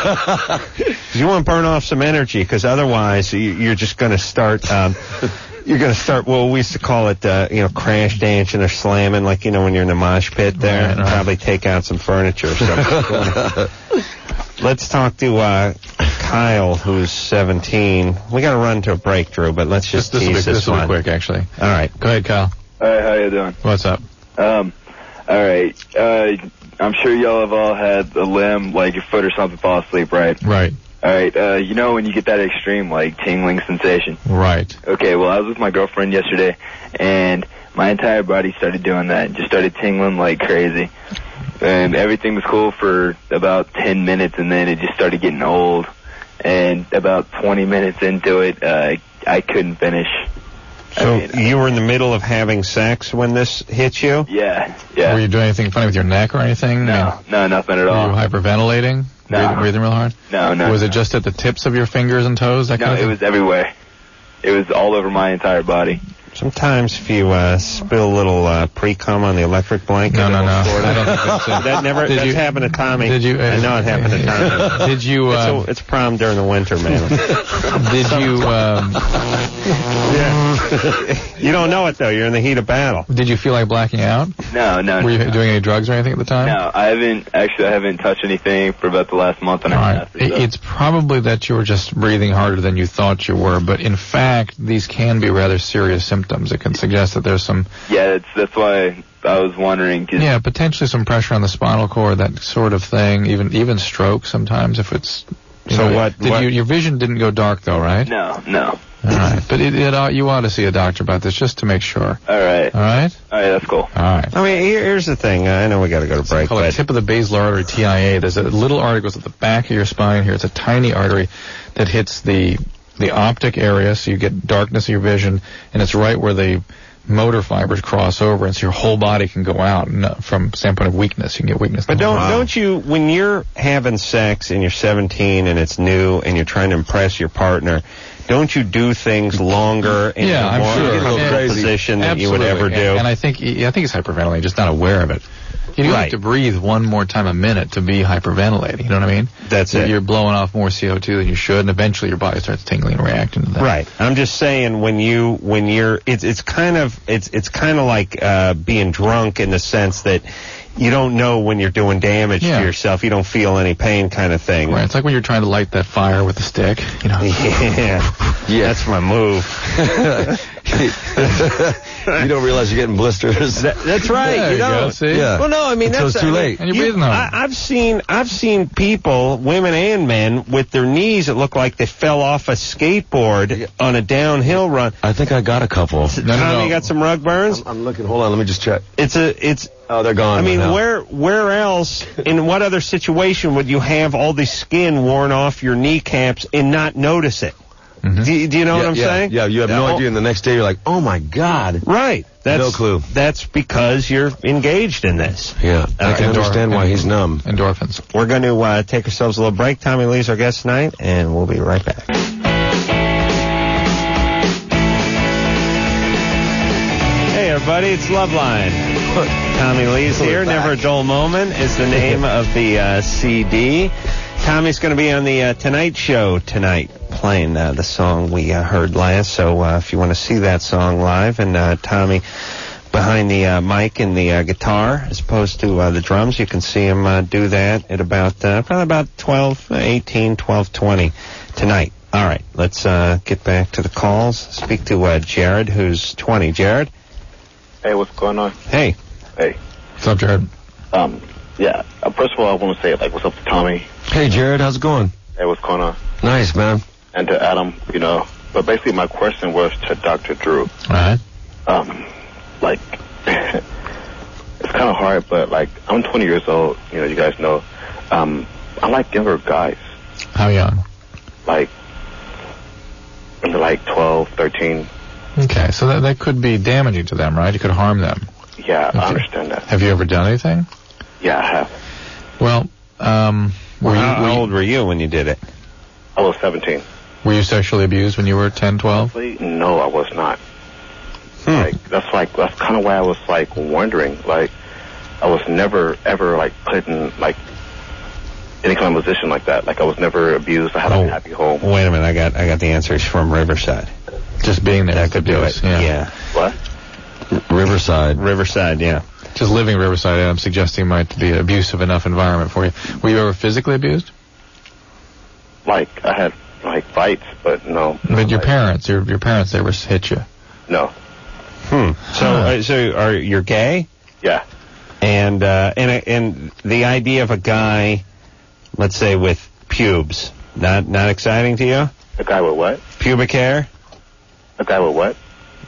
S2: You want to burn off some energy, because otherwise you're just going to start... You're going to start, well, we used to call it, crash dancing or slamming, like, when you're in the mosh pit there, and probably take out some furniture or something. Let's talk to Kyle, who's 17. We got to run to a break, Drew, but let's just tease this one.
S4: This will be quick, actually.
S2: All right.
S4: Go ahead, Kyle.
S8: All right, how you doing?
S4: What's up?
S8: All right. I'm sure y'all have all had a limb, like your foot or something, fall asleep, right?
S4: Right.
S8: All right, when you get that extreme, like, tingling sensation?
S4: Right.
S8: Okay, well, I was with my girlfriend yesterday, and my entire body started doing that, just started tingling like crazy. And everything was cool for about 10 minutes, and then it just started getting old. And about 20 minutes into it, I couldn't finish.
S2: So you were in the middle of having sex when this hit you?
S8: Yeah.
S4: Were you doing anything funny with your neck or anything?
S8: No, nothing at all.
S4: Were you hyperventilating?
S8: No.
S4: Breathing real hard?
S8: No.
S4: Was it just at the tips of your fingers and toes? That kind of thing?
S8: It was everywhere. It was all over my entire body.
S2: Sometimes if you spill a little pre-cum on the electric blanket...
S4: No.
S2: I don't think that's happened to Tommy.
S4: Did you?
S2: I know it happened to Tommy.
S4: Did you...
S2: It's a problem during the winter, man.
S4: Did you...
S2: Yeah. You don't know it, though. You're in the heat of battle.
S4: Did you feel like blacking out?
S8: No.
S4: Were you doing any drugs or anything at the time?
S8: No, I haven't touched anything for about the last month and a half.
S4: Right. It's probably that you were just breathing harder than you thought you were, but in fact, these can be rather serious symptoms. It can suggest that there's some...
S8: Yeah, that's why I was wondering.
S4: Yeah, potentially some pressure on the spinal cord, that sort of thing, even stroke sometimes if it's... Your vision didn't go dark, though, right?
S8: No.
S4: All right, but you ought to see a doctor about this just to make sure.
S8: All right, that's cool.
S4: All right.
S2: I mean, here's the thing. I know we got to go to break.
S4: It's called a tip of the basilar artery, TIA. There's a little artery that goes at the back of your spine here. It's a tiny artery that hits the optic area, so you get darkness of your vision, and it's right where the motor fibers cross over, and so your whole body can go out. And from the standpoint of weakness, you can get weakness.
S2: But don't you, when you're having sex and you're 17 and it's new and you're trying to impress your partner, don't you do things longer and in a more uncomfortable position than you would ever do?
S4: And I think he's hyperventilating, just not aware of it. You have to breathe one more time a minute to be hyperventilating. You know what I mean?
S2: That's it.
S4: You're blowing off more CO2 than you should, and eventually your body starts tingling and reacting to that.
S2: Right. I'm just saying when you're it's kind of like being drunk in the sense that you don't know when you're doing damage to yourself. You don't feel any pain, kind of thing.
S4: Right. It's like when you're trying to light that fire with a stick. You know.
S2: Yeah. That's my move.
S3: You don't realize you're getting blisters.
S2: That's right.
S4: There
S2: you don't.
S4: go, see?
S3: Yeah.
S2: Well, no, I mean
S3: Until
S2: that's
S3: it's too late.
S4: And you're breathing hard.
S2: I've seen people, women and men, with their knees that look like they fell off a skateboard on a downhill run.
S3: I think I got a couple.
S2: Tommy, you got some rug burns?
S3: I'm looking. Hold on, let me just check.
S2: Oh,
S3: they're gone.
S2: I mean,
S3: now.
S2: where else, in what other situation would you have all the skin worn off your kneecaps and not notice it? Mm-hmm. Do you know what I'm saying?
S3: Yeah, you have no idea, and the next day you're like, oh my God.
S2: Right.
S3: No clue.
S2: That's because you're engaged in this.
S3: Yeah, I can understand why he's numb.
S4: Endorphins.
S2: We're going to take ourselves a little break. Tommy Lee's our guest tonight, and we'll be right back. Hey, everybody, it's Loveline. Tommy Lee's here. Never a Dull Moment is the name of the CD. Tommy's going to be on the Tonight Show tonight, playing the song we heard last. So if you want to see that song live, and Tommy behind the mic and the guitar as opposed to the drums, you can see him do that at probably about 12:20 tonight. All right, let's get back to the calls. Speak to Jared, who's 20. Jared?
S9: Hey, what's going on?
S2: Hey.
S9: Hey.
S4: What's up, Jared?
S9: Yeah. First of all, I want to say, what's up to Tommy?
S3: Hey, Jared, how's it going?
S9: Hey, what's going on?
S3: Nice, man.
S9: And to Adam, but basically my question was to Dr. Drew.
S4: All right.
S9: It's kind of hard, but, I'm 20 years old, you guys know. I like younger guys.
S4: How young?
S9: into like 12, 13.
S4: Okay, so that could be damaging to them, right? It could harm them.
S9: Yeah, I understand that.
S4: Have you ever done anything?
S9: Yeah, I have.
S4: Well,
S2: how old were you when you did it?
S9: I was 17.
S4: Were you sexually abused when you were 10, 12?
S9: No, I was not. That's kind of why I was like wondering. Like, I was never ever like put in like any kind of position like that. Like, I was never abused. I had a happy home.
S2: Wait a minute, I got the answers from Riverside.
S4: Just being there,
S2: that could do it. Yeah.
S9: What?
S2: Riverside, yeah.
S4: Just living Riverside, I'm suggesting might be an abusive enough environment for you. Were you ever physically abused?
S9: Like, I had like fights, but no.
S4: But your parents, your parents ever hit you?
S9: No.
S2: So are you gay?
S9: Yeah.
S2: And the idea of a guy, let's say with pubes, not exciting to you?
S9: A guy with what?
S2: Pubic hair?
S9: A guy with what?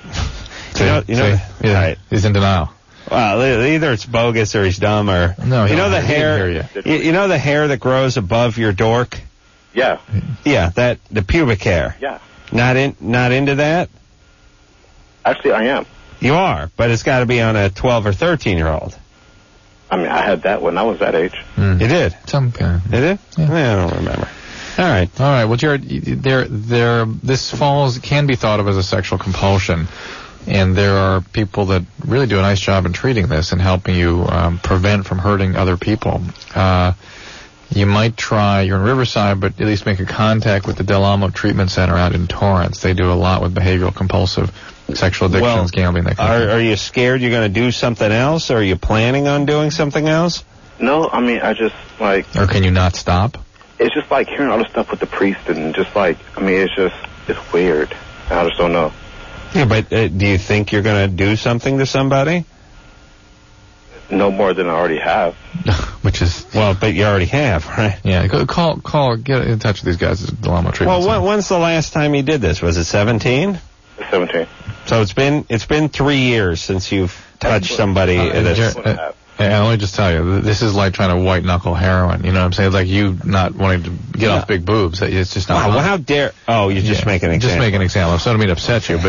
S2: Right.
S4: He's in denial.
S2: Well, either it's bogus or he's dumb or
S4: no.
S2: The hair. You know the hair that grows above your dork?
S9: Yeah.
S2: Yeah, the pubic hair.
S9: Yeah.
S2: Not into that?
S9: Actually, I am.
S2: You are, but it's got to be on a 12 or 13-year-old.
S9: I mean, I had that when I was that age.
S2: You did?
S4: Some kind.
S2: You did? Yeah. I don't remember. All right.
S4: Well, Jared, this can be thought of as a sexual compulsion, and there are people that really do a nice job in treating this and helping you prevent from hurting other people. You might try, you're in Riverside, but at least make a contact with the Del Amo Treatment Center out in Torrance. They do a lot with behavioral compulsive sexual addictions, gambling, that kind of thing.
S2: Are you scared you're going to do something else, or are you planning on doing something else?
S9: No, I mean, I just, like...
S4: Or can you not stop?
S9: It's just like hearing all the stuff with the priest and just like, I mean, it's weird. I just don't know.
S2: Yeah, but do you think you're going to do something to somebody?
S9: No more than I already have.
S4: Which is...
S2: Well, but you already have, right?
S4: Yeah, call, get in touch with these guys at Del Amo Treatment Center.
S9: 17.
S2: So it's been 3 years since you've touched somebody.
S4: And let me just tell you, this is like trying to white-knuckle heroin. You know what I'm saying? It's like you not wanting to get off big boobs. It's just not...
S2: Wow, how dare... Oh, you're just making an example.
S4: Just making an example. So I don't mean to upset you, but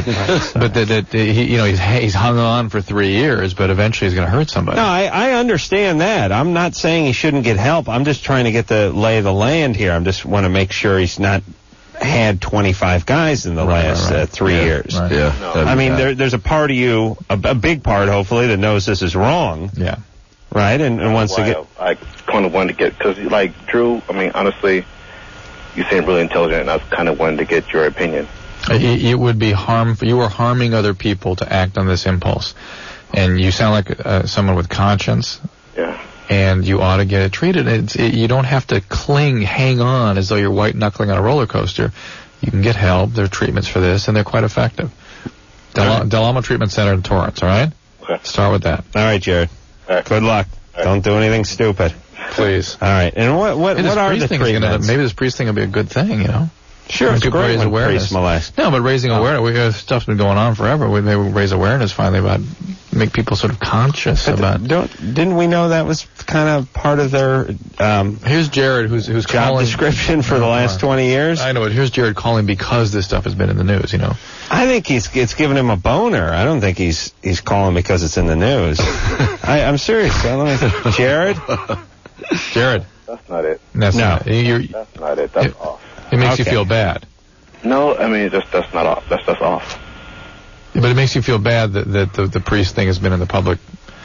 S4: he's hung on for 3 years, but eventually he's going to hurt somebody.
S2: No, I understand that. I'm not saying he shouldn't get help. I'm just trying to get the lay of the land here. I just want to make sure he's not had 25 guys in the last 3 years.
S3: Right. Yeah.
S2: I mean, there's a part of you, a big part, hopefully, that knows this is wrong.
S4: Yeah.
S2: Right, and wants to get...
S9: I kind of wanted to get... Because, like, Drew, I mean, honestly, you seem really intelligent, and I kind of wanted to get your opinion.
S4: It would be harmful. You are harming other people to act on this impulse. And you sound like someone with conscience.
S9: Yeah.
S4: And you ought to get it treated. You don't have to hang on as though you're white-knuckling on a roller coaster. You can get help. There are treatments for this, and they're quite effective. Del Amo Treatment Center in Torrance, all right?
S9: Okay.
S4: Start with that.
S2: All right, Jared.
S9: Right.
S2: Good luck. Right. Don't do anything stupid.
S4: Please.
S2: All right. And what are the treatments?
S4: Maybe this priest thing will be a good thing, you know?
S2: Sure, it's great when priests molest.
S4: No, but raising awareness. Stuff's been going on forever. They raise awareness finally about, make people sort of conscious about...
S2: Didn't we know that was kind of part of their...
S4: here's Jared, who's
S2: job
S4: calling...
S2: description for the last 20 years.
S4: I know, but here's Jared calling because this stuff has been in the news, you know?
S2: I think it's giving him a boner. I don't think he's calling because it's in the news. I'm serious. Jared?
S4: Jared.
S9: That's not it.
S4: That's not it.
S9: That's not it. That's off.
S4: It makes you feel bad.
S9: No, I mean, that's not off. That's off.
S4: Yeah, but it makes you feel bad that the priest thing has been in the public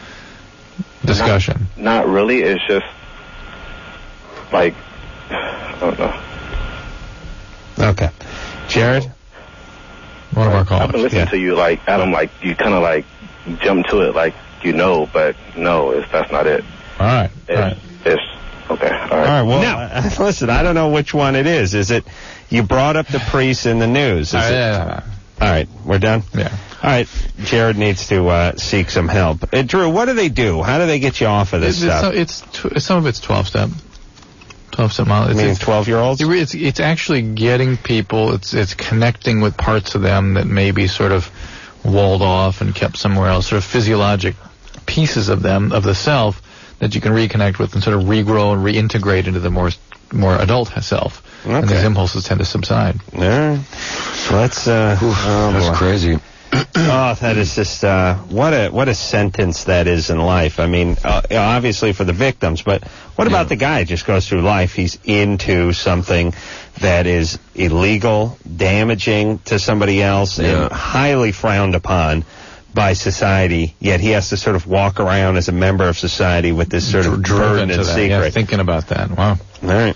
S4: discussion.
S9: Not really. It's just, like, I don't know.
S2: Okay. Jared?
S4: One of our callers.
S9: I've been listening to you, like, Adam, like, you kind of, like, jump to it, like, you know, but no, that's not it.
S4: All right.
S9: It's okay. All right.
S2: All right. Well, now, listen, I don't know which one it is. Is it you brought up the priest in the news?
S4: Yeah.
S2: All right. We're done?
S4: Yeah.
S2: All right. Jared needs to seek some help. Drew, what do they do? How do they get you off of this stuff?
S4: Some of it's 12-step. 12-step model.
S2: You mean 12-year-olds?
S4: It's actually getting people, it's connecting with parts of them that may be sort of walled off and kept somewhere else, sort of physiologic pieces of them, of the self, that you can reconnect with and sort of regrow and reintegrate into the more adult self. Okay. And these impulses tend to subside.
S2: All right. Let's.
S3: That's crazy.
S2: Oh, that is just what a sentence that is in life. I mean, obviously for the victims, but what about the guy who just goes through life? He's into something that is illegal, damaging to somebody else, and highly frowned upon by society, yet he has to sort of walk around as a member of society with this sort of burden and secret.
S4: Yeah, thinking about that. Wow.
S2: All right.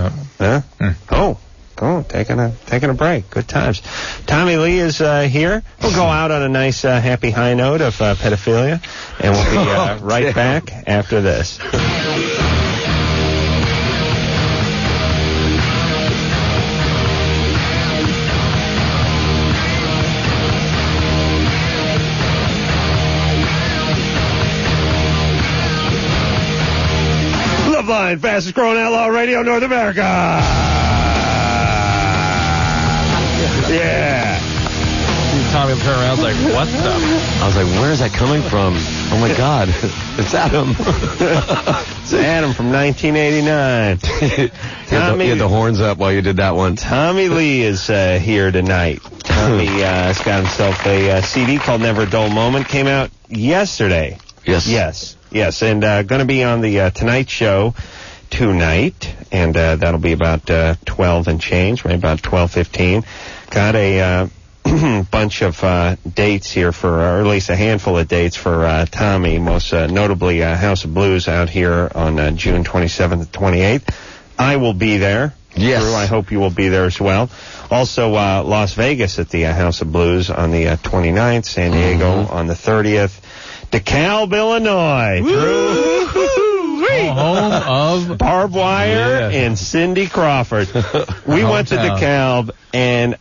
S2: Oh, taking a break. Good times. Tommy Lee is here. We'll go out on a nice, happy high note of pedophilia, and we'll be right back after this. Loveline, fastest growing outlaw radio, North America. Yeah.
S4: Tommy turned around, was like, what the?
S3: I was like, where is that coming from? Oh my God, it's Adam.
S2: It's Adam from 1989.
S3: Tommy, you had the horns up while you did that one.
S2: Tommy Lee is here tonight. Tommy has got himself a CD called Never a Dull Moment. Came out yesterday. Yes. And going to be on the Tonight Show tonight, and that'll be about 12 and change, maybe about 12:15. Got a bunch of dates here for, or at least a handful of dates for Tommy, most notably House of Blues out here on June 27th and 28th. I will be there.
S3: Yes.
S2: Drew, I hope you will be there as well. Also, Las Vegas at the House of Blues on the 29th, San Diego on the 30th, DeKalb, Illinois.
S4: Home of
S2: Barbed Wire and Cindy Crawford. We went to DeKalb, and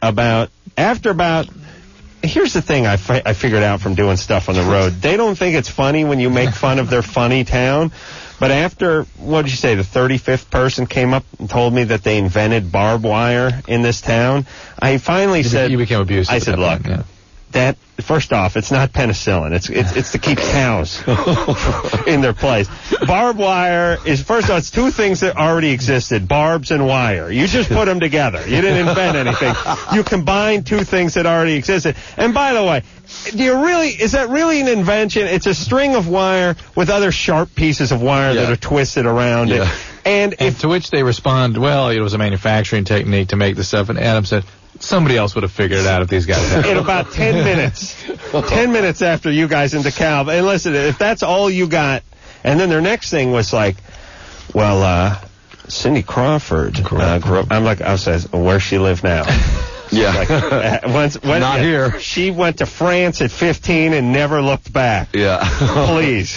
S2: here's the thing I figured out from doing stuff on the road. They don't think it's funny when you make fun of their funny town. But after, what did you say, the 35th person came up and told me that they invented barbed wire in this town, I finally said...
S4: You became abusive.
S2: I said, look, that, first off, it's not penicillin. It's to keep cows in their place. Barbed wire is, first off, it's two things that already existed, barbs and wire. You just put them together. You didn't invent anything. You combined two things that already existed. And by the way, is that really an invention? It's a string of wire with other sharp pieces of wire that are twisted around it. And
S4: to which they respond, well, it was a manufacturing technique to make the stuff. And Adam said, somebody else would have figured it out if these guys had.
S2: In about 10 minutes. 10 minutes after you guys in DeKalb. And listen, if that's all you got, and then their next thing was like, well, Cindy Crawford grew up. I was where she live now?
S3: Yeah.
S2: Not here. She went to France at 15 and never looked back.
S3: Yeah.
S2: Please.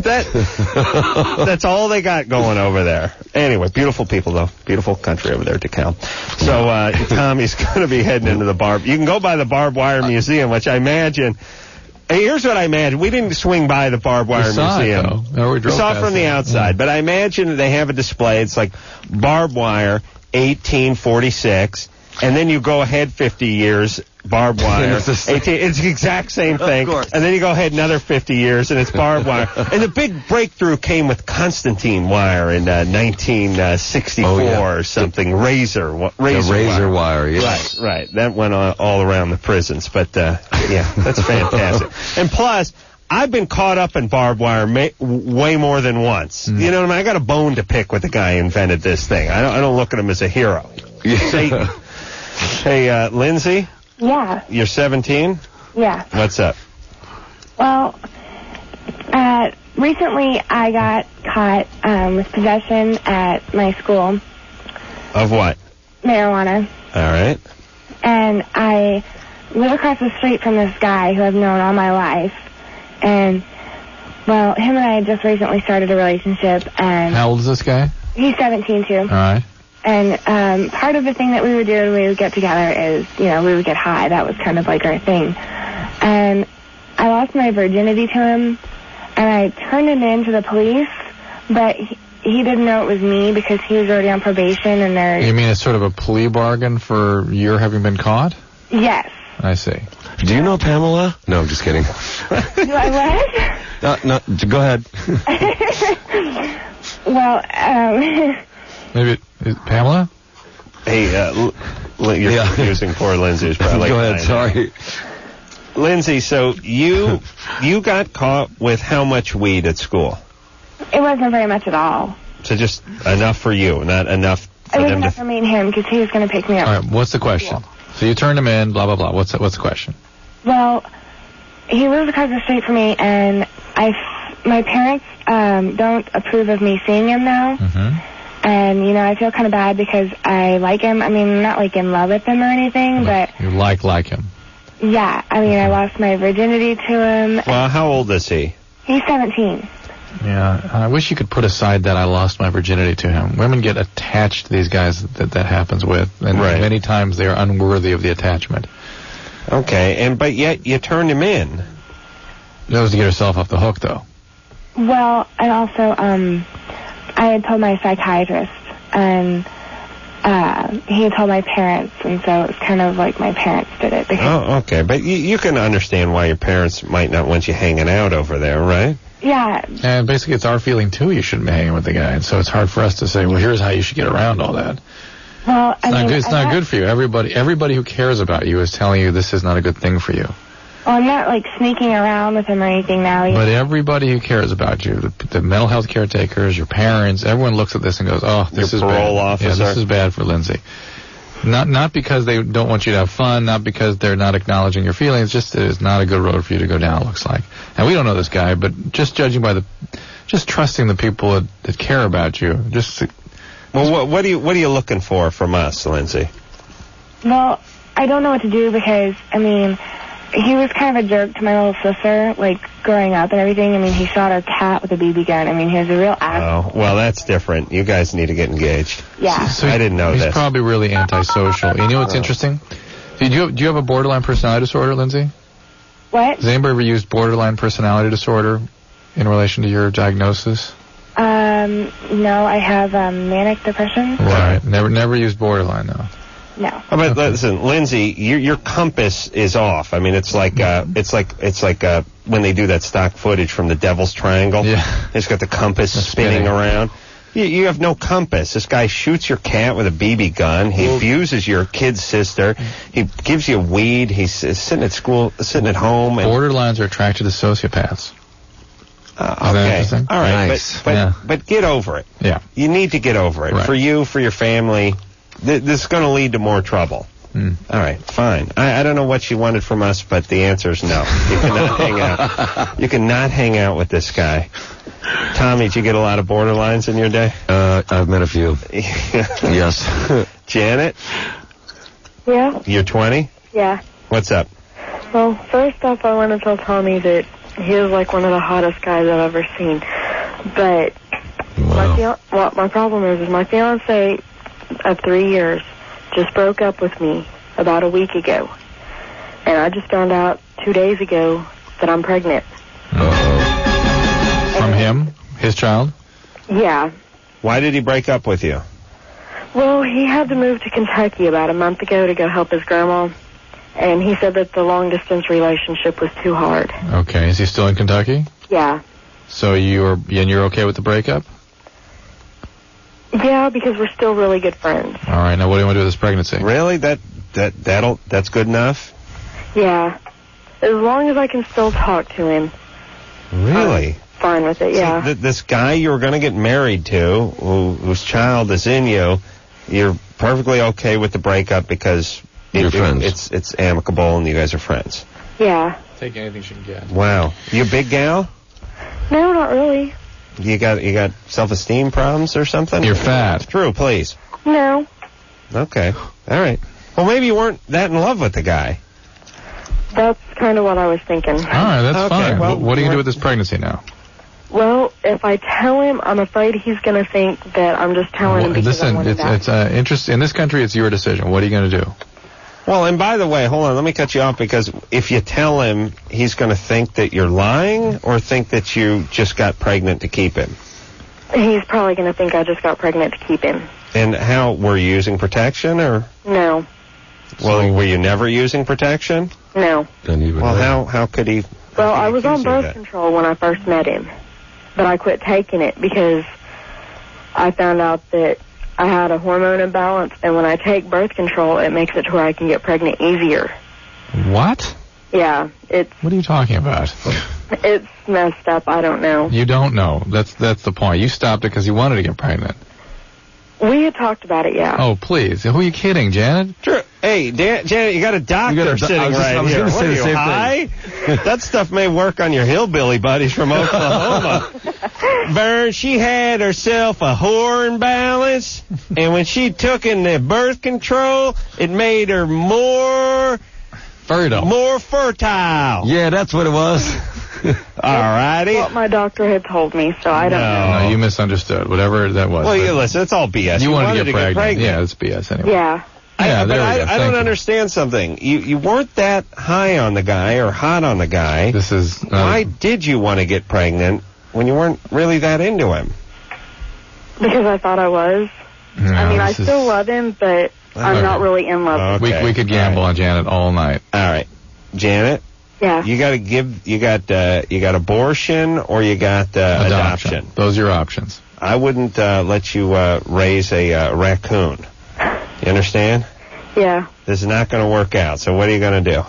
S2: That's all they got going over there. Anyway, beautiful people, though. Beautiful country over there, DeKalb. So Tommy's going to be heading into the barb. You can go by the Barbed Wire Museum, which I imagine... Here's what I imagine. We didn't swing by the Barbed Wire Museum.
S4: We
S2: saw it from the outside. But I imagine they have a display. It's like barbed wire, 1846... And then you go ahead 50 years, barbed wire. It's the exact same thing. And then you go ahead another 50 years, and it's barbed wire. And the big breakthrough came with Constantine wire in 1964 or something. Razor
S3: wire. Yes.
S2: Right. That went on all around the prisons. But, that's fantastic. And plus, I've been caught up in barbed wire way more than once. You know what I mean? I got a bone to pick with the guy who invented this thing. I don't look at him as a hero. Satan. Hey, Lindsay?
S7: Yeah.
S2: You're 17?
S7: Yeah.
S2: What's up?
S7: Well, recently I got caught with possession at my school.
S2: Of what?
S7: Marijuana.
S2: All right.
S7: And I live across the street from this guy who I've known all my life. And, well, him and I just recently started a relationship. And
S4: how old is this guy?
S7: He's 17, too. All
S4: right.
S7: And part of the thing that we would do when we would get together is, we would get high. That was kind of like our thing. And I lost my virginity to him, and I turned him in to the police, but he didn't know it was me because he was already on probation. And
S4: You mean it's sort of a plea bargain for your having been caught?
S7: Yes.
S4: I see.
S3: Do you know Pamela? No, I'm just kidding.
S7: Do I what?
S3: No, go ahead.
S7: Well,
S4: Maybe Pamela?
S2: Hey, You're confusing poor Lindsay. Probably
S3: Go ahead, sorry.
S2: Lindsay, so you got caught with how much weed at school?
S7: It wasn't very much at all.
S2: So just enough for you, not enough for
S7: it was
S2: them
S7: enough for me and him because he was going to pick me up.
S4: All right, what's the question? So you turned him in, blah, blah, blah. What's the question?
S7: Well, he lives across the street from me, and my parents don't approve of me seeing him now.
S4: Mm-hmm.
S7: And, you know, I feel kind of bad because I like him. I mean, I'm not, like, in love with him or anything, but...
S4: You like him.
S7: Yeah. I mean, I lost my virginity to him.
S2: Well, how old is he?
S7: He's 17.
S4: Yeah, I wish you could put aside that I lost my virginity to him. Women get attached to these guys that happens with, and many times they are unworthy of the attachment.
S2: Okay, but yet you turned him in.
S4: That was to get herself off the hook, though.
S7: Well, and also, I had told my psychiatrist, and he had told my parents, and so it was kind of like my parents did it.
S2: Oh, okay, but you can understand why your parents might not want you hanging out over there, right?
S7: Yeah.
S4: And basically it's our feeling, too, you shouldn't be hanging with the guy, and so it's hard for us to say, well, here's how you should get around all that.
S7: Well,
S4: it's not good for you. Everybody who cares about you is telling you this is not a good thing for you.
S7: Well, I'm not, like, sneaking around with him or anything now.
S4: But everybody who cares about you, the mental health caretakers, your parents, everyone looks at this and goes, oh, this is bad.
S2: Your parole officer.
S4: Yeah, this is bad for Lindsay. Not because they don't want you to have fun, not because they're not acknowledging your feelings, just it is not a good road for you to go down, it looks like. And we don't know this guy, but just judging by just trusting the people that care about you,
S2: Well, what are you looking for from us, Lindsay?
S7: Well, I don't know what to do because, I mean, he was kind of a jerk to my little sister, like, growing up and everything. I mean, he shot our cat with a BB gun. I mean, he was a real asshole.
S2: Oh, well, that's different. You guys need to get engaged.
S7: Yeah.
S4: So
S2: I didn't know
S4: he's
S2: this.
S4: Probably really antisocial. You know what's interesting? Do you have a borderline personality disorder, Lindsay?
S7: What?
S4: Has anybody ever used borderline personality disorder in relation to your diagnosis?
S7: No, I have manic depression.
S4: Right. Never used borderline, though.
S7: No.
S2: But listen, Lindsay, your compass is off. I mean, it's like when they do that stock footage from the Devil's Triangle.
S4: Yeah.
S2: It's got the compass spinning around. You have no compass. This guy shoots your cat with a BB gun. He abuses your kid's sister. He gives you weed. He's sitting at school, sitting at home.
S4: Borderlines are attracted to sociopaths.
S2: Okay. All right. Nice. But get over it.
S4: Yeah.
S2: You need to get over it. Right. For you, for your family. This is going to lead to more trouble. All right, fine. I don't know what you wanted from us, but the answer is no. You cannot hang out. You cannot hang out with this guy. Tommy, did you get a lot of borderlines in your day?
S3: I've met a few. Yes.
S2: Janet?
S10: Yeah?
S2: You're 20?
S10: Yeah.
S2: What's up?
S10: Well, first off, I want to tell Tommy that he is like one of the hottest guys I've ever seen. But my problem is my fiance of 3 years just broke up with me about a week ago. And I just found out 2 days ago that I'm pregnant.
S4: From him? His child?
S10: Yeah.
S2: Why did he break up with you?
S10: Well, he had to move to Kentucky about a month ago to go help his grandma. And he said that the long-distance relationship was too hard.
S4: Okay. Is he still in Kentucky?
S10: Yeah.
S4: So you're okay with the breakup?
S10: Yeah, because we're still really good friends.
S4: All right. Now, what do you want to do with this pregnancy?
S2: Really? That's good enough?
S10: Yeah. As long as I can still talk to him.
S2: Really?
S10: I'm fine with it, yeah.
S2: So this guy you were going to get married to, whose child is in you, you're perfectly okay with the breakup because
S3: you're friends.
S2: It's amicable and you guys are friends.
S10: Yeah.
S4: Take anything she can get.
S2: Wow. You a big gal?
S10: No, not really.
S2: You got self-esteem problems or something?
S4: You're fat.
S2: Drew, please.
S10: No.
S2: Okay. All right. Well, maybe you weren't that in love with the guy.
S10: That's kind of what I was thinking.
S4: All right, that's fine.
S2: Well,
S4: what are you going to do with this pregnancy now?
S10: Well, if I tell him, I'm afraid he's going to think that I'm just telling him because I want
S4: it's in this country, it's your decision. What are you going to do?
S2: Well, and by the way, hold on, let me cut you off because if you tell him, he's going to think that you're lying or think that you just got pregnant to keep him?
S10: He's probably going to think I just got pregnant to keep him.
S2: And how, were you using protection or?
S10: No.
S2: Well, were you never using protection?
S10: No.
S2: Well, how could he?
S10: Well, I was on birth control when I first met him, but I quit taking it because I found out that I had a hormone imbalance, and when I take birth control, it makes it to where I can get pregnant easier.
S4: What?
S10: Yeah,
S4: What are you talking about?
S10: It's messed up. I don't know.
S4: You don't know. That's the point. You stopped it because you wanted to get pregnant.
S10: We had talked about it, yeah.
S4: Oh, please. Who are you kidding, Janet?
S2: Sure. Hey, Janet, you got a doctor sitting right here. What are you, high? That stuff may work on your hillbilly buddies from Oklahoma. Vern, she had herself a hormone balance, and when she took in the birth control, it made her more fertile.
S3: Yeah, that's what it was.
S2: All righty.
S10: What my doctor had told me, so I don't know.
S4: No, you misunderstood. Whatever that was.
S2: Well, listen, it's all BS.
S4: You wanted to get pregnant. Yeah, it's BS anyway.
S10: Yeah.
S2: I don't understand something. You weren't that high on the guy or hot on the guy. Why did you want to get pregnant when you weren't really that into him?
S10: Because I thought I was.
S4: No,
S10: I still love him, but I'm not really in love with him.
S4: We could gamble on Janet all night.
S2: All right. Janet?
S10: Yeah.
S2: You got abortion or you got adoption.
S4: Those are your options.
S2: I wouldn't let you raise a raccoon. You understand?
S10: Yeah.
S2: This is not going to work out. So what are you going to do?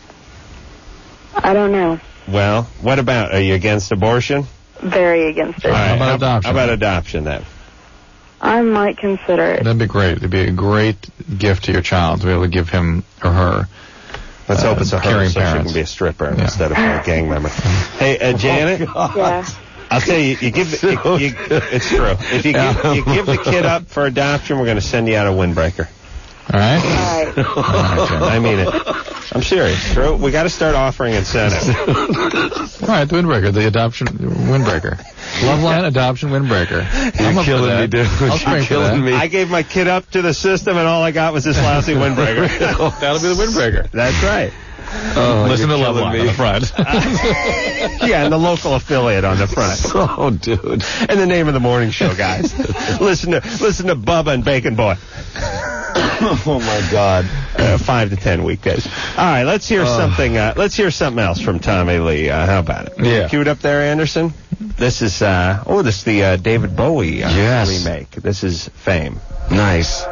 S10: I don't know.
S2: Well, what about, are you against abortion?
S10: Very against it.
S2: All right.
S4: How about adoption?
S2: How about adoption then?
S10: I might consider it.
S4: That'd be great. It'd be a great gift to your child to be able to give him or her.
S2: Let's hope it's a her,
S4: caring
S2: so
S4: parents.
S2: she can be a stripper instead of a gang member. Hey, Janet.
S10: Yeah.
S2: I'll tell you, it's true. If you give the kid up for adoption, we're going to send you out a windbreaker.
S4: All right?
S10: All right.
S2: I mean it. I'm serious. Drew, we got to start offering incentives.
S4: All right, the windbreaker, the adoption windbreaker. Loveline adoption windbreaker. I'm
S3: You're killing me, dude.
S4: You're
S3: killing me.
S2: I gave my kid up to the system, and all I got was this lousy windbreaker.
S4: That'll be the windbreaker.
S2: That's right.
S3: Oh,
S4: listen to Loveline on the front.
S2: Yeah, and the local affiliate on the front.
S3: Oh, dude.
S2: And the name of the morning show, guys. listen to Bubba and Bacon Boy.
S3: Oh my God.
S2: 5 to 10 weekdays. All right, let's hear something. Let's hear something else from Tommy Lee. How about it?
S4: Yeah.
S2: Cue it up there, Anderson. This is this is the David Bowie remake. This is Fame.
S3: Nice.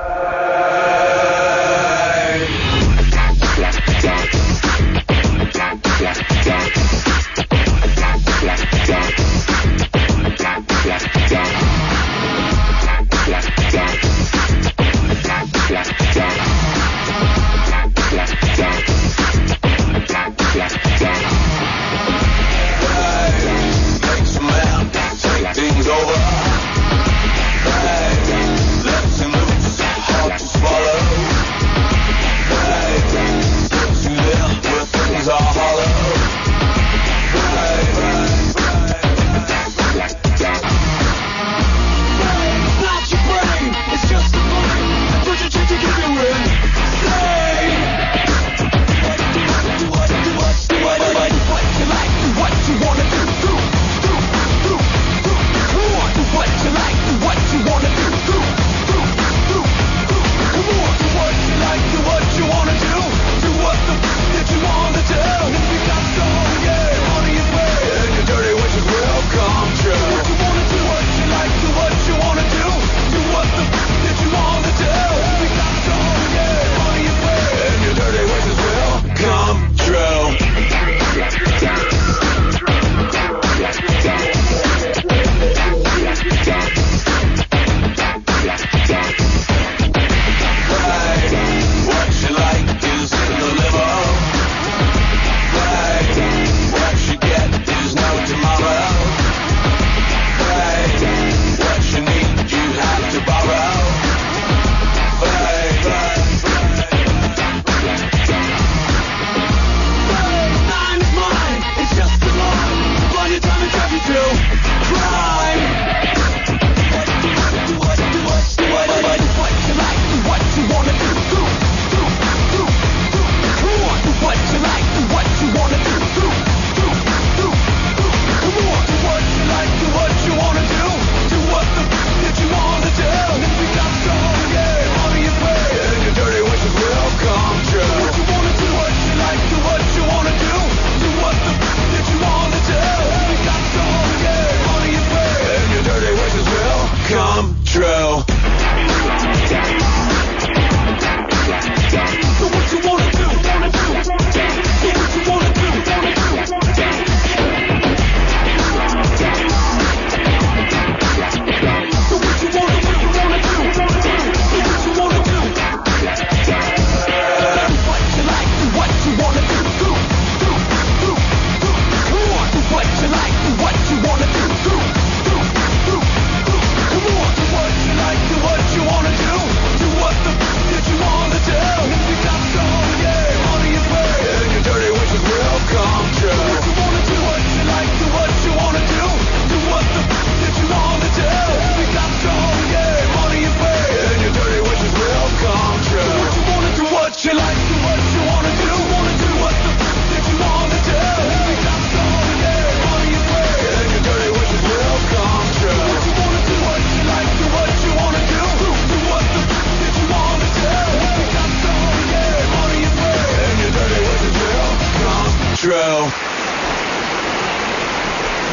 S11: Things over. Hey, let's move.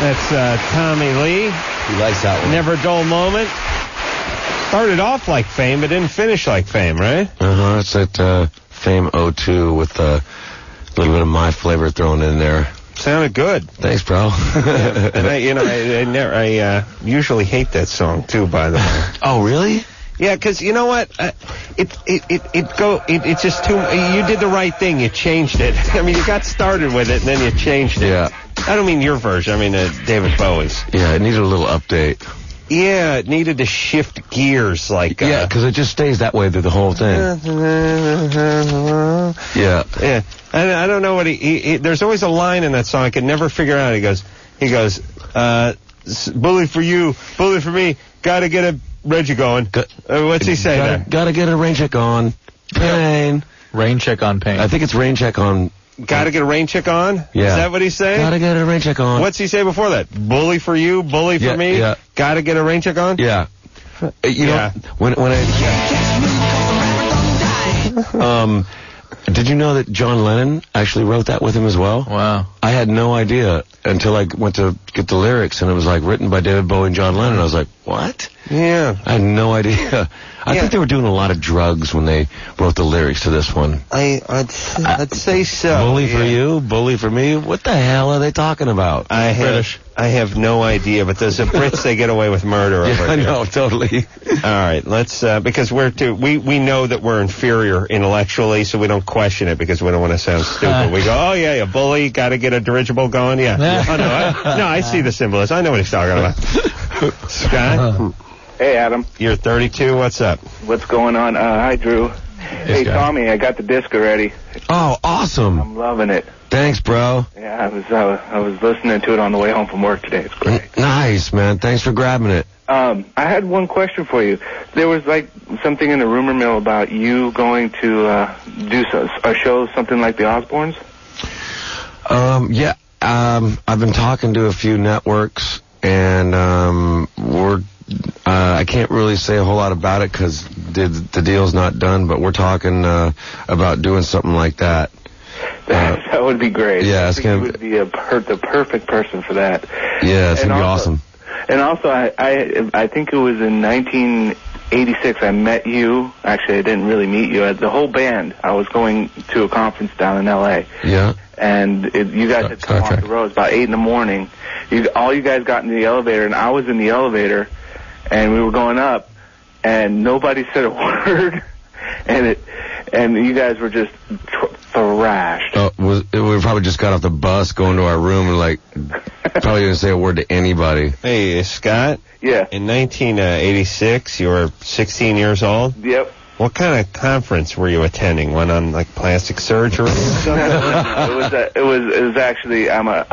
S2: That's Tommy Lee.
S3: He likes that one.
S2: Never a dull moment. Started off like Fame, but didn't finish like Fame, right?
S3: Uh-huh. It's at Fame 02 with a little bit of my flavor thrown in there.
S2: Sounded good.
S3: Thanks, bro.
S2: And I usually hate that song too. By the way.
S3: Oh, really?
S2: Yeah, because you know what? It's just too. You did the right thing. You changed it. I mean, you got started with it and then you changed it.
S3: Yeah.
S2: I don't mean your version. I mean David Bowie's.
S3: Yeah, it needed a little update.
S2: Yeah, it needed to shift gears, like.
S3: Yeah, because it just stays that way through the whole thing. Yeah.
S2: Yeah. I don't know what he there's always a line in that song I could never figure out. He goes, bully for you, bully for me, gotta get a Reggie going. What's he say there?
S3: Gotta get a rain check on pain.
S4: Rain check on pain.
S3: I think it's rain check on.
S2: Gotta get a rain check on?
S3: Yeah.
S2: Is that what he's saying?
S3: Gotta get a rain check on.
S2: What's he say before that? Bully for you, bully for me,
S3: yeah.
S2: Gotta get a rain check on?
S3: Yeah. You know, when I... Did you know that John Lennon actually wrote that with him as well?
S4: Wow.
S3: I had no idea until I went to get the lyrics, and it was like written by David Bowie and John Lennon. I was like, what?
S2: Yeah.
S3: I had no idea. I think they were doing a lot of drugs when they wrote the lyrics to this one.
S2: I'd say so.
S3: Bully for you, bully for me. What the hell are they talking about?
S2: I have no idea, but there's the Brits, they get away with murder over here.
S3: I know, totally.
S2: All right, let's, because we know that we're inferior intellectually, so we don't question it because we don't want to sound stupid. We go, oh yeah, a bully, gotta get a dirigible going, yeah. I see the symbolism. I know what he's talking about. Scott?
S11: Hey, Adam.
S2: You're 32, what's up?
S11: What's going on? Hi, Drew. Hey, Tommy, I got the disc already.
S3: Oh, awesome.
S11: I'm loving it.
S3: Thanks, bro.
S11: Yeah, I was listening to it on the way home from work today. It's great.
S3: Nice, man. Thanks for grabbing it.
S11: I had one question for you. There was like something in the rumor mill about you going to do a show, something like the Osbournes.
S3: Yeah. I've been talking to a few networks, and I can't really say a whole lot about it because the deal's not done, but we're talking about doing something like that.
S11: That would be great.
S3: Yeah,
S11: I think you would be the perfect person for that.
S3: Yeah, it's going to be awesome.
S11: And also, I think it was in 1986 I met you. Actually, I didn't really meet you. The whole band, I was going to a conference down in L.A.
S3: Yeah.
S11: And you guys had come off the road. It was about 8 in the morning. All you guys got in the elevator, and I was in the elevator, and we were going up, and nobody said a word, and you guys were just thrashed.
S3: We probably just got off the bus going to our room and probably didn't say a word to anybody.
S2: Hey, Scott?
S11: Yeah.
S2: In 1986, you were 16 years old?
S11: Yep.
S2: What kind of conference were you attending? One on like plastic surgery or something?
S11: It was actually I'm a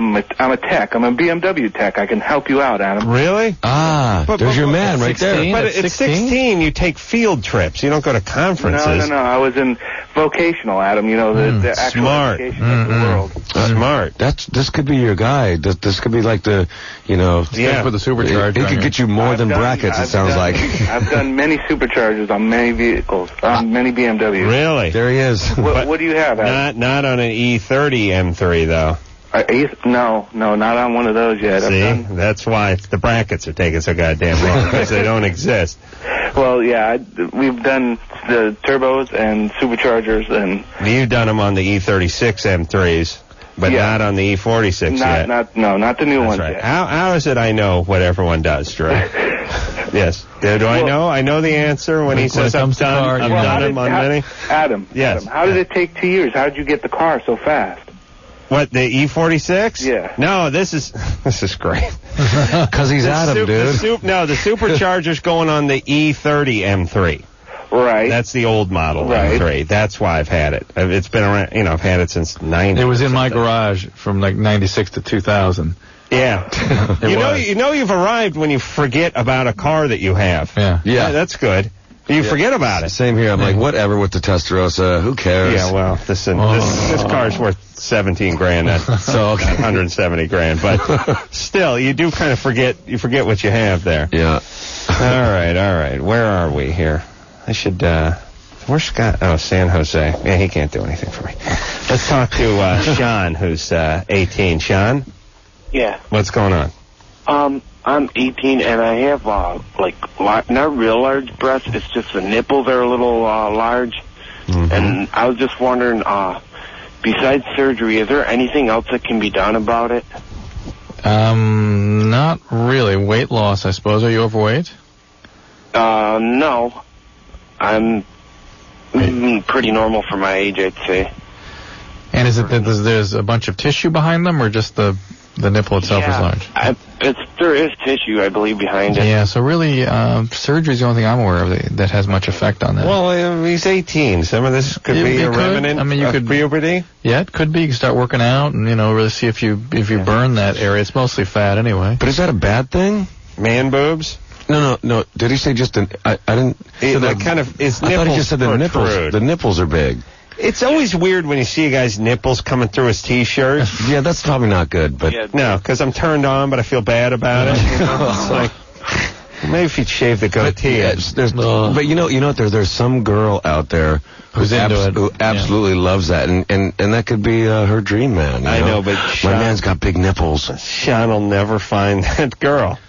S11: tech. I'm a BMW tech. I can help you out, Adam.
S2: Really?
S3: There's your man right there.
S2: But at 16, you take field trips. You don't go to conferences.
S11: No. I was in vocational, Adam. You know the actual
S2: smart
S11: education of the world.
S2: Smart.
S3: This could be your guy. This could be like the
S4: with the supercharger.
S3: It could get you more than brackets. It sounds like.
S11: I've done many superchargers on many vehicles, on many BMWs.
S2: Really?
S3: There he is.
S11: What do you have, Adam?
S2: Not on an E30 M3 though.
S11: No, not on one of those yet.
S2: See, that's why the brackets are taking so goddamn long because they don't exist.
S11: Well, yeah, we've done the turbos and superchargers, and
S2: you've done them on the E36 M3s, but not on the E46 yet.
S11: Not the new ones yet.
S2: How is it I know what everyone does, Drew? Yes. Do I know? I know the answer when he says I've done them on many.
S11: Adam.
S2: Yes.
S11: Adam, how did it take 2 years? How did you get the car so fast?
S2: What, the E46?
S11: Yeah.
S2: No, this is great.
S3: Because he's Adam, dude.
S2: The supercharger's going on the E30 M3.
S11: Right.
S2: That's the old model M3. That's why I've had it. It's been around, I've had it since 90.
S4: It was in my garage from like 96 to 2000.
S2: Yeah. you know you've arrived when you forget about a car that you have.
S3: Yeah.
S2: That's good. You forget about it.
S3: Same here. I'm like, whatever with the Testarossa. Who cares?
S2: Yeah, well, this car's worth $17,000. So 170 grand. But still, you do kind of forget. You forget what you have there.
S3: Yeah.
S2: All right. Where are we here? I should. Where's Scott? Oh, San Jose. Yeah, he can't do anything for me. Let's talk to Sean, who's 18. Sean.
S12: Yeah.
S2: What's going on?
S12: I'm 18 and I have not real large breasts. It's just the nipples are a little large. Mm-hmm. And I was just wondering, besides surgery, is there anything else that can be done about it?
S4: Not really. Weight loss, I suppose. Are you overweight?
S12: No. I'm pretty normal for my age, I'd say.
S4: And is it that there's a bunch of tissue behind them, or just the nipple itself is large?
S12: There is tissue, I believe, behind it.
S4: Yeah, so really, surgery is the only thing I'm aware of that has much effect on that.
S2: Well, he's 18. Some of this could be a remnant of puberty.
S4: Yeah, it could be. You can start working out and, really see if you burn that area. It's mostly fat anyway.
S3: But is that a bad thing?
S2: Man boobs?
S3: No. Did he say just I didn't...
S2: His nipples
S3: I thought he just said the nipples are big.
S2: It's always weird when you see a guy's nipples coming through his T-shirt.
S3: Yeah, that's probably not good, but...
S2: No, because I'm turned on, but I feel bad about it. It's like, maybe if you'd shave the goatee.
S3: But you know what? There's some girl out there who absolutely loves that, and that could be her dream man.
S2: I know, but
S3: my man's got big nipples.
S2: Sean will never find that girl.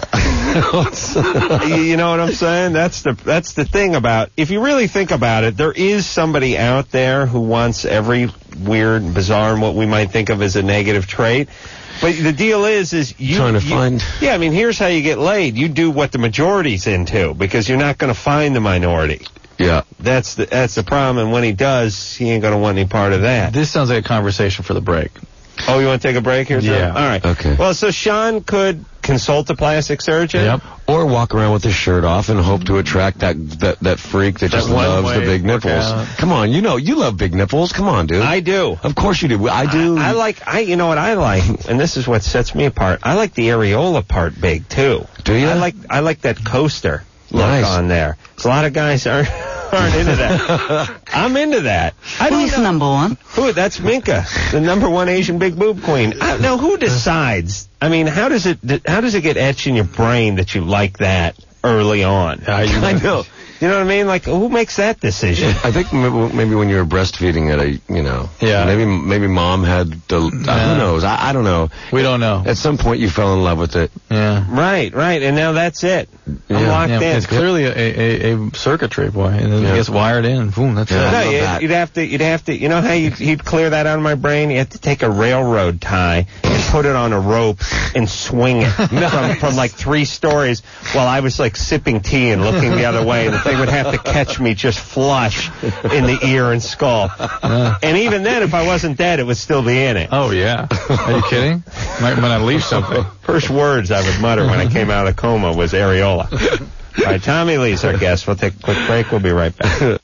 S2: You know what I'm saying? That's the thing about, if you really think about it, there is somebody out there who wants every weird, bizarre, and what we might think of as a negative trait. But the deal is you
S3: trying to find.
S2: Yeah, I mean, here's how you get laid. You do what the majority's into, because you're not going to find the minority.
S3: Yeah,
S2: that's the problem. And when he does, he ain't going to want any part of that.
S4: This sounds like a conversation for the break.
S2: Oh, you want to take a break here,
S4: Yeah.
S2: All right.
S3: Okay.
S2: Well, so Sean could consult a plastic surgeon.
S4: Yep.
S3: Or walk around with his shirt off and hope to attract that freak that just loves the big nipples. Come on, you love big nipples. Come on, dude.
S2: I do.
S3: Of course you do. I do.
S2: You know what I like, and this is what sets me apart. I like the areola part big too.
S3: Do you?
S2: I like that coaster look
S3: Nice.
S2: on there. So a lot of guys aren't into that. I'm into that.
S13: Who's number one?
S2: That's Minka, the number one Asian big boob queen. Now, who decides? I mean, how does it get etched in your brain that you like that early on?
S3: I know.
S2: You know what I mean? Like, who makes that decision?
S3: I think maybe when you were breastfeeding maybe mom had the, who knows? I don't know.
S4: We don't know.
S3: At some point you fell in love with it.
S4: Yeah.
S2: Right, and now that's it. I'm locked in.
S4: It's clearly a circuitry, boy, and then it gets wired in, and boom, that's it.
S2: No, you'd have to, you know how he'd clear that out of my brain? You have to take a railroad tie and put it on a rope and swing it from like 3 stories while I was like sipping tea and looking the other way, and the thing would have to catch me just flush in the ear and skull. And even then, if I wasn't dead, it would still be in it.
S4: Oh, yeah. Are you kidding? Might unleash something.
S2: First words I would mutter when I came out of the coma was areola. All right, Tommy Lee's our guest. We'll take a quick break. We'll be right back.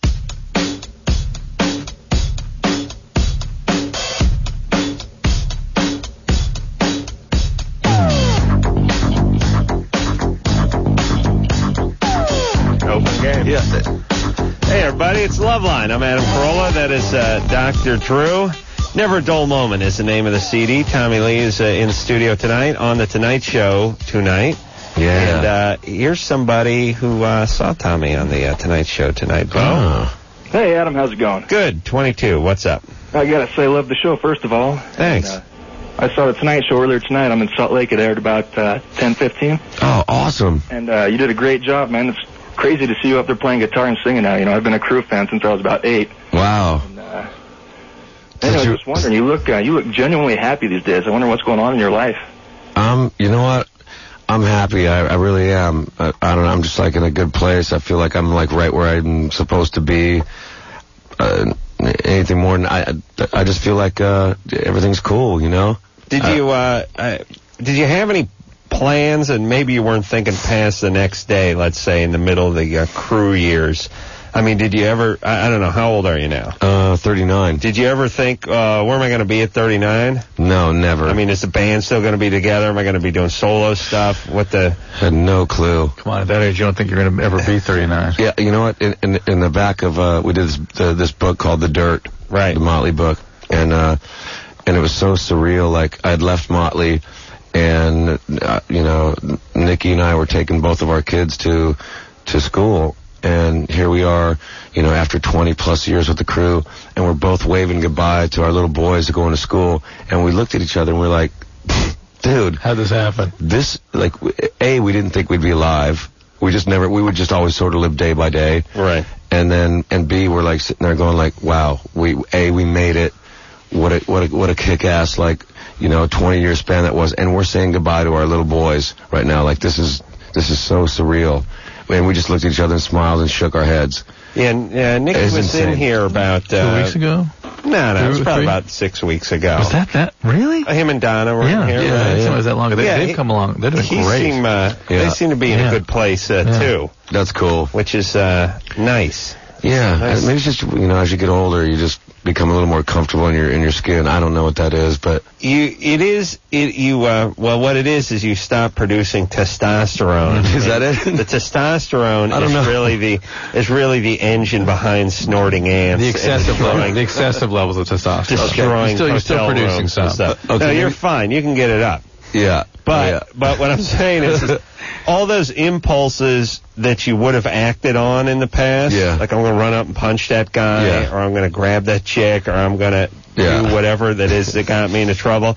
S2: Yeah. Hey, everybody, it's Loveline. I'm Adam Carolla. That is Dr. Drew. Never a Dull Moment is the name of the CD. Tommy Lee is in studio tonight on The Tonight Show tonight.
S3: Yeah.
S2: And here's somebody who saw Tommy on the Tonight Show tonight. Bo?
S3: Oh.
S14: Hey, Adam, how's it going?
S2: Good. 22. What's up?
S14: I gotta say, I love the show, first of all.
S2: Thanks.
S14: And, I saw The Tonight Show earlier tonight. I'm in Salt Lake. It aired about 10:15.
S3: Oh, awesome.
S14: And you did a great job, man. It's crazy to see you up there playing guitar and singing now. I've been a Crew fan since I was about 8.
S3: Wow.
S14: And, I was just wondering, you look genuinely happy these days. I wonder what's going on in your life.
S3: You know what? I'm happy. I really am. I don't know. I'm just like in a good place. I feel like I'm like right where I'm supposed to be. Anything more than I just feel like everything's cool, you know?
S2: Did you have any plans, and maybe you weren't thinking past the next day, let's say in the middle of the Crew years? I mean, did you ever, I don't know, how old are you now?
S3: 39.
S2: Did you ever think, where am I going to be at 39?
S3: No, never.
S2: I mean, is the band still going to be together? Am I going to be doing solo stuff?
S3: Had no clue.
S4: Come on, at that age, you don't think you're going to ever be 39.
S3: Yeah, you know what? In the back of, we did this book called The Dirt.
S2: Right.
S3: The Motley book. And it was so surreal. Like, I'd left Motley, and, Nikki and I were taking both of our kids to school. And here we are, after 20 plus years with the Crew, and we're both waving goodbye to our little boys going to school, and we looked at each other and we're like, Dude.
S4: How'd this happen?
S3: This, like, A, we didn't think we'd be alive. We would just always sort of live day by day.
S2: Right.
S3: And B, we're like sitting there going like, wow, we made it. What a kick-ass, like, 20-year span that was. And we're saying goodbye to our little boys right now. Like, this is so surreal. And we just looked at each other and smiled and shook our heads.
S2: Yeah, Nick was insane. In here about
S4: 2 weeks ago.
S2: No, it was probably about 6 weeks ago.
S4: Was that really?
S2: Him and Donna were in here.
S4: Yeah. Was that long? They've come along. They're doing great.
S2: They seem to be in a good place too.
S3: That's cool.
S2: Which is nice.
S3: Yeah, nice. Maybe it's just as you get older, you just become a little more comfortable in your skin. I don't know what that is, but
S2: what it is you stop producing testosterone.
S3: Is that it?
S2: The testosterone is really the engine behind snorting ants.
S4: The excessive levels of testosterone.
S2: Destroying.
S4: You're still producing some.
S2: Okay. No, you're fine. You can get it up.
S3: Yeah.
S2: But what I'm saying is all those impulses that you would have acted on in the past, like I'm going to run up and punch that guy, or I'm going to grab that chick, or I'm going to do whatever that is that got me into trouble,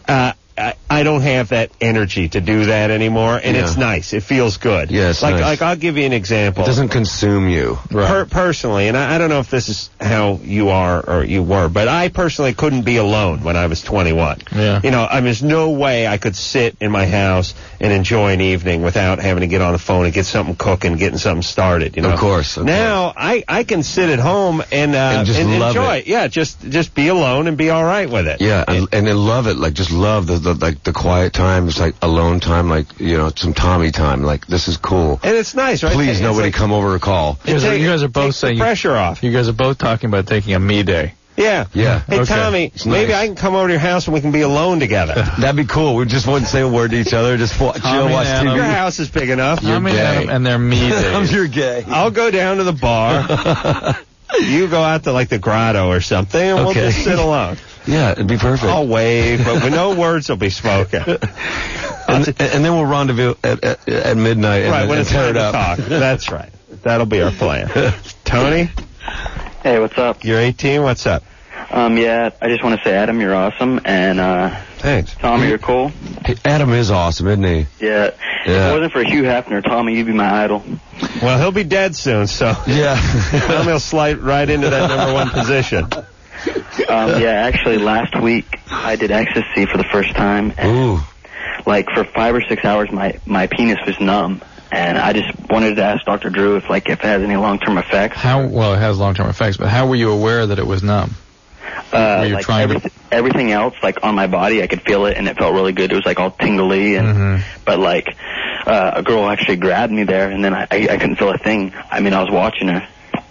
S2: I don't have that energy to do that anymore, and it's nice. It feels good.
S3: Yeah, it's
S2: nice.
S3: Like
S2: I'll give you an example.
S3: It doesn't consume you.
S2: Personally, and I don't know if this is how you are or you were, but I personally couldn't be alone when I was 21.
S4: Yeah.
S2: There's no way I could sit in my house and enjoy an evening without having to get on the phone and get something cooking, getting something started.
S3: Of course.
S2: Now I can sit at home and
S3: just love
S2: enjoy
S3: it.
S2: Yeah, just be alone and be all right with it.
S3: Yeah, and then love it. Like just love the quiet time. It's like alone time, like some Tommy time. Like this is cool.
S2: And it's nice, right?
S3: Please, nobody come over or call.
S4: You guys are both saying
S2: the pressure off.
S4: You guys are both talking about taking a me day.
S2: Yeah. Hey, okay. Tommy, maybe I can come over to your house and we can be alone together.
S3: That'd be cool. We just wouldn't say a word to each other. Just chill, watch TV.
S2: Your house is big enough.
S4: You're gay. And they're me days.
S3: You're gay.
S2: I'll go down to the bar. You go out to like the grotto or something, and we'll just sit alone.
S3: Yeah, it'd be perfect.
S2: I'll wave, but no words will be spoken.
S3: and then we'll rendezvous at midnight.
S2: Right, when it's
S3: time
S2: to talk. That's right. That'll be our plan. Tony?
S13: Hey, what's up?
S2: You're 18. What's up?
S13: I just want to say, Adam, you're awesome, and
S2: thanks.
S13: Tommy, you're cool.
S3: Hey, Adam is awesome, isn't he?
S13: Yeah. If it wasn't for Hugh Hefner, Tommy, you'd be my idol.
S2: Well, he'll be dead soon, so Tommy will slide right into that number one position.
S13: Actually, last week I did ecstasy for the first time, and like for 5 or 6 hours, my penis was numb. And I just wanted to ask Dr. Drew if it has any long-term effects.
S4: Well, it has long-term effects, but how were you aware that it was numb?
S13: Everything else, like on my body, I could feel it, and it felt really good. It was like all tingly, and but like a girl actually grabbed me there, and then I couldn't feel a thing. I mean, I was watching her.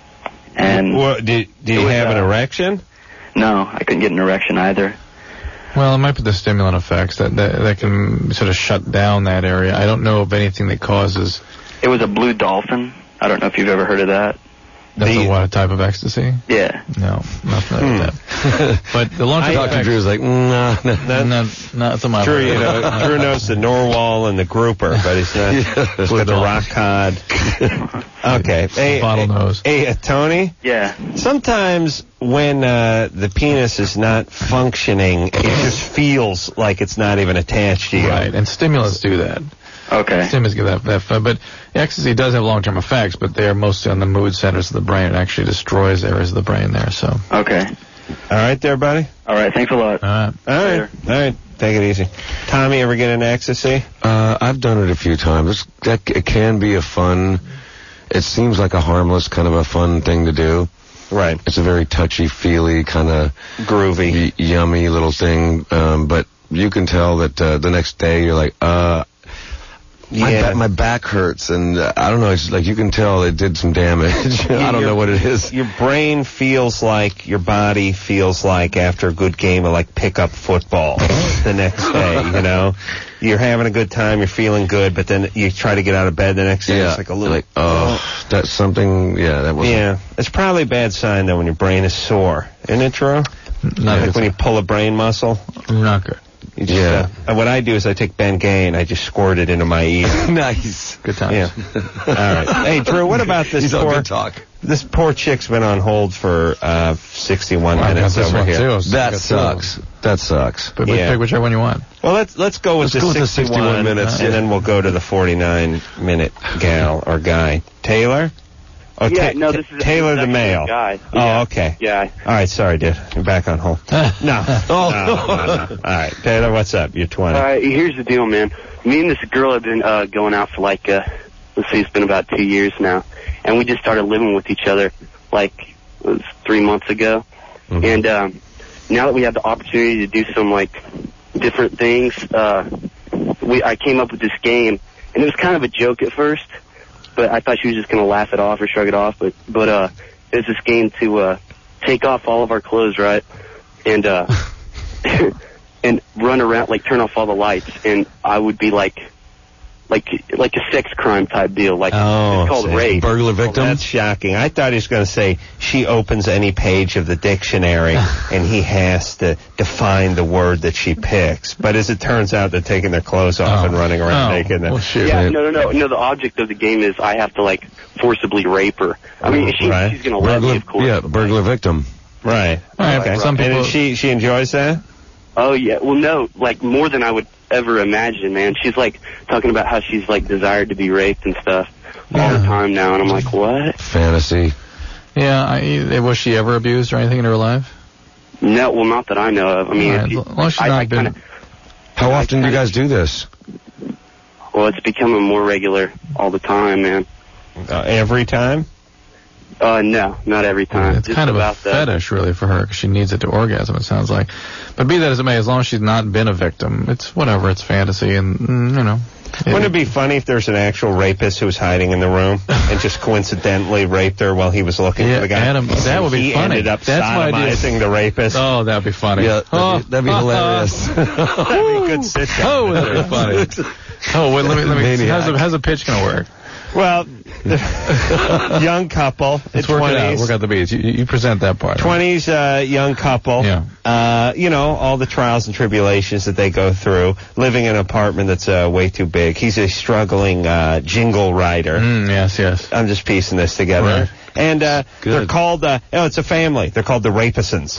S13: And
S2: did you have an erection?
S13: No, I couldn't get an erection either.
S4: Well, it might be the stimulant effects that can sort of shut down that area. I don't know of anything that causes.
S13: It was a blue dolphin. I don't know if you've ever heard of that.
S4: That's a type of ecstasy?
S13: Yeah.
S4: No, nothing like that. But the long-term
S3: Dr. Drew's like,
S4: not so much.
S2: Drew, Drew knows the Norwal and the grouper, but he's not with the rock cod. Okay. Hey,
S4: bottlenose.
S2: Hey, Tony?
S13: Yeah.
S2: Sometimes when the penis is not functioning, it just feels like it's not even attached to you.
S4: Right, and stimulants do that.
S13: Okay.
S4: Stimulants give that, but ecstasy does have long-term effects, but they are mostly on the mood centers of the brain. It actually destroys areas of the brain there, so.
S13: Okay.
S2: All right there, buddy?
S13: All right, thanks a lot.
S2: All right. Take it easy. Tommy, ever get into ecstasy?
S3: I've done it a few times. It can be a fun, it seems like a harmless, kind of a fun thing to do.
S2: Right.
S3: It's a very touchy-feely, kind of
S2: groovy,
S3: yummy little thing, but you can tell that the next day you're like, my back hurts, and I don't know, it's like you can tell it did some damage. I don't know what it is.
S2: Your brain feels like your body feels like after a good game of like pickup football the next day, You're having a good time, you're feeling good, but then you try to get out of bed the next day, it's like a little...
S3: that's something, that wasn't...
S2: Yeah, it's probably a bad sign, though, when your brain is sore. Isn't it, Drew?
S4: Not
S2: like when you pull a brain muscle?
S4: Not good.
S2: You just, what I do is I take Bengay and I just squirt it into my ear.
S3: Nice.
S4: Good times.
S2: Yeah. All right. Hey, Drew, what about this this poor chick's been on hold for 61 minutes over here.
S3: That sucks. That sucks.
S4: But pick whichever one you want.
S2: Well, let's go with the 61 minutes, and then we'll go to the 49-minute gal or guy. Taylor? Oh,
S15: no, this is
S2: Taylor the male.
S15: Guy.
S2: Oh, okay.
S15: Yeah.
S2: All right, sorry, dude. You're back on hold. No. All right, Taylor, what's up? You're 20.
S15: Here's the deal, man. Me and this girl have been going out for like, let's see, it's been about 2 years now. And we just started living with each other like 3 months ago. Mm-hmm. And now that we have the opportunity to do some like different things, I came up with this game. And it was kind of a joke at first. But I thought she was just going to laugh it off or shrug it off. But it was this game to take off all of our clothes, right? And and run around, like turn off all the lights. And I would be like a sex crime type deal. Like, it's called rape.
S3: Burglar victim?
S2: That's shocking. I thought he was going to say she opens any page of the dictionary and he has to define the word that she picks. But as it turns out, they're taking their clothes off and running around naked.
S15: Well, yeah, no. The object of the game is I have to, like, forcibly rape her. I mean, she's going to let me, of course.
S3: Yeah, burglar victim.
S2: Right.
S4: Okay. Some people...
S2: And she enjoys that?
S15: Oh, yeah. Well, no, like, more than I would ever imagine, man. She's, like, talking about how she's, like, desired to be raped and stuff all the time now, and I'm like, what?
S3: Fantasy.
S4: Yeah, was she ever abused or anything in her life?
S15: No, well, not that I know of. I mean,
S3: How often do you guys do this?
S15: Well, it's becoming more regular all the time, man.
S2: Every time?
S15: No, not every time.
S4: It's
S15: just
S4: kind of
S15: about
S4: a fetish, really, for her, because she needs it to orgasm, it sounds like. But be that as it may, as long as she's not been a victim, it's whatever, it's fantasy, and, you know.
S2: Wouldn't it be funny if there's an actual rapist who was hiding in the room and just coincidentally raped her while he was looking for the guy?
S4: Adam, that would be funny.
S2: He ended up sodomizing the rapist.
S4: Oh, that would be funny.
S3: Yeah, that'd be hilarious.
S2: That'd be a good sitcom.
S4: Oh, that'd be funny. Oh, wait, let me how's the pitch going to work?
S2: Well, young couple.
S4: Let's work it out. Work out the beats. You present that part.
S2: 20s, young couple.
S4: Yeah.
S2: You know, all the trials and tribulations that they go through. Living in an apartment that's way too big. He's a struggling jingle writer.
S4: Yes.
S2: I'm just piecing this together.
S4: Right.
S2: And they're called, it's a family. They're called the Rapisons.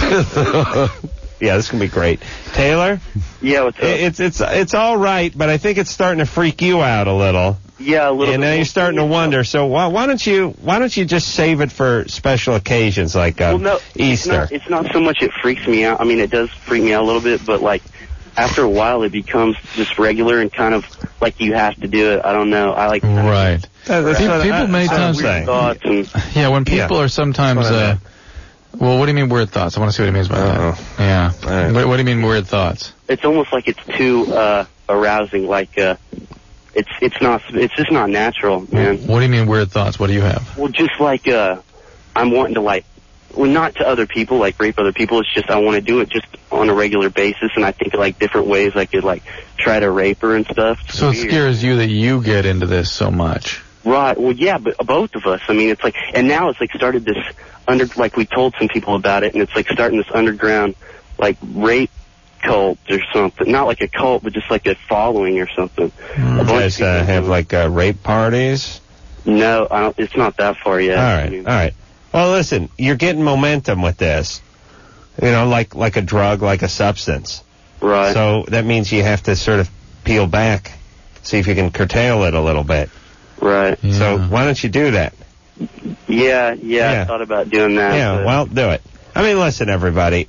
S2: Yeah, this is going to be great. Taylor?
S15: Yeah, what's up?
S2: It's all right, but I think it's starting to freak you out a little.
S15: Yeah, a little bit.
S2: And now you're starting to wonder. So why don't you just save it for special occasions like Easter?
S15: It's not so much it freaks me out. I mean, it does freak me out a little bit, but like after a while, it becomes just regular and kind of like you have to do it. I don't know. I like
S4: right. People may times
S15: weird thoughts and
S4: when people are sometimes. Well, what do you mean weird thoughts? I want to see what he means by that. Yeah. Right. What do you mean weird thoughts?
S15: It's almost like it's too arousing. Like it's just not natural, man.
S4: What do you mean weird thoughts? What do you have?
S15: Well, just like I'm wanting to not to other people, like rape other people. It's just I want to do it just on a regular basis, and I think of like different ways I could like try to rape her and stuff.
S4: So it scares you that you get into this so much.
S15: Right. Well, yeah, but both of us. I mean, it's like, and now it's like started this like we told some people about it, and it's like starting this underground like rape cult or something. Not like a cult, but just like a following or something.
S2: You guys have like rape parties?
S15: No, it's not that far yet.
S2: All right. Well, listen, you're getting momentum with this. You know, like a drug, like a substance.
S15: Right.
S2: So that means you have to sort of peel back, see if you can curtail it a little bit.
S15: Right.
S2: Yeah. So why don't you do that?
S15: Yeah, I thought about doing that.
S2: Yeah, well, do it. I mean, listen, everybody.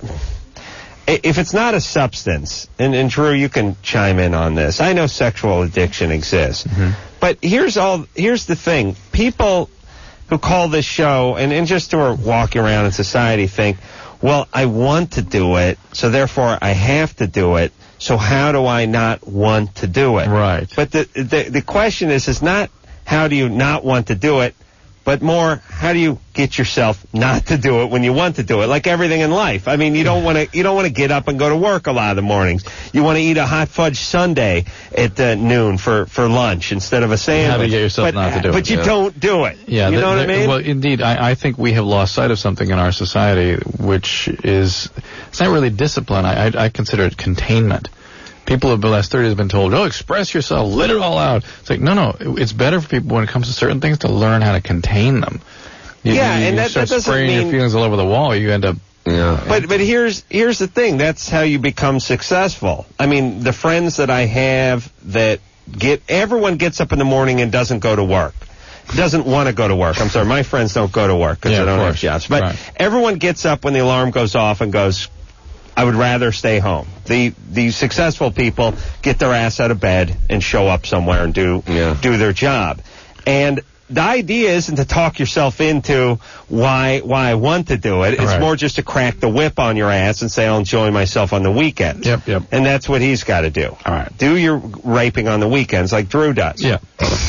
S2: If it's not a substance, and Drew, you can chime in on this. I know sexual addiction exists.
S4: Mm-hmm.
S2: But here's the thing. People who call this show, and just who are walking around in society think, well, I want to do it, so therefore I have to do it. So how do I not want to do it?
S4: Right.
S2: But the question is not how do you not want to do it, but more, how do you get yourself not to do it when you want to do it? Like everything in life. I mean, you don't want to get up and go to work a lot of the mornings. You want to eat a hot fudge sundae at noon for lunch instead of a sandwich.
S4: How do you get yourself not to do it?
S2: But you don't do it.
S4: Yeah,
S2: you know what I mean?
S4: Well, indeed, I think we have lost sight of something in our society, which is, it's not really discipline. I consider it containment. People of the last 30 have been told, express yourself, let it all out. It's like, no, it's better for people when it comes to certain things to learn how to contain them. You
S2: that
S4: start
S2: doesn't
S4: spraying
S2: mean
S4: your feelings all over the wall, you end up...
S3: Yeah.
S2: But here's the thing. That's how you become successful. I mean, the friends that I have that everyone gets up in the morning and doesn't go to work. Doesn't want to go to work. I'm sorry, my friends don't go to work because they don't have jobs. But everyone gets up when the alarm goes off and goes, I would rather stay home. The successful people get their ass out of bed and show up somewhere and do their job. And the idea isn't to talk yourself into why I want to do it. It's more just to crack the whip on your ass and say, I'll enjoy myself on the weekends.
S4: Yep.
S2: And that's what he's got to do.
S4: All right.
S2: Do your raping on the weekends like Drew does.
S4: Yeah.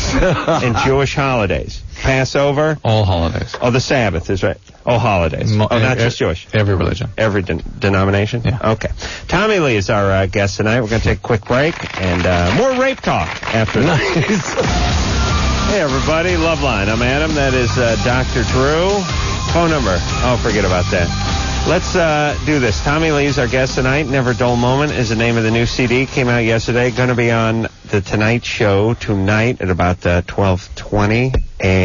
S2: And Jewish holidays. Passover.
S4: All holidays.
S2: Oh, the Sabbath is right. All holidays. Not just Jewish.
S4: Every religion.
S2: Every denomination?
S4: Yeah.
S2: Okay. Tommy Lee is our guest tonight. We're going to take a quick break and more rape talk after this. Hey, everybody. Loveline. I'm Adam. That is Dr. Drew. Phone number. Oh, forget about that. Let's do this. Tommy Lee's our guest tonight. Never Dull Moment is the name of the new CD. Came out yesterday. Going to be on The Tonight Show tonight at about 12:20.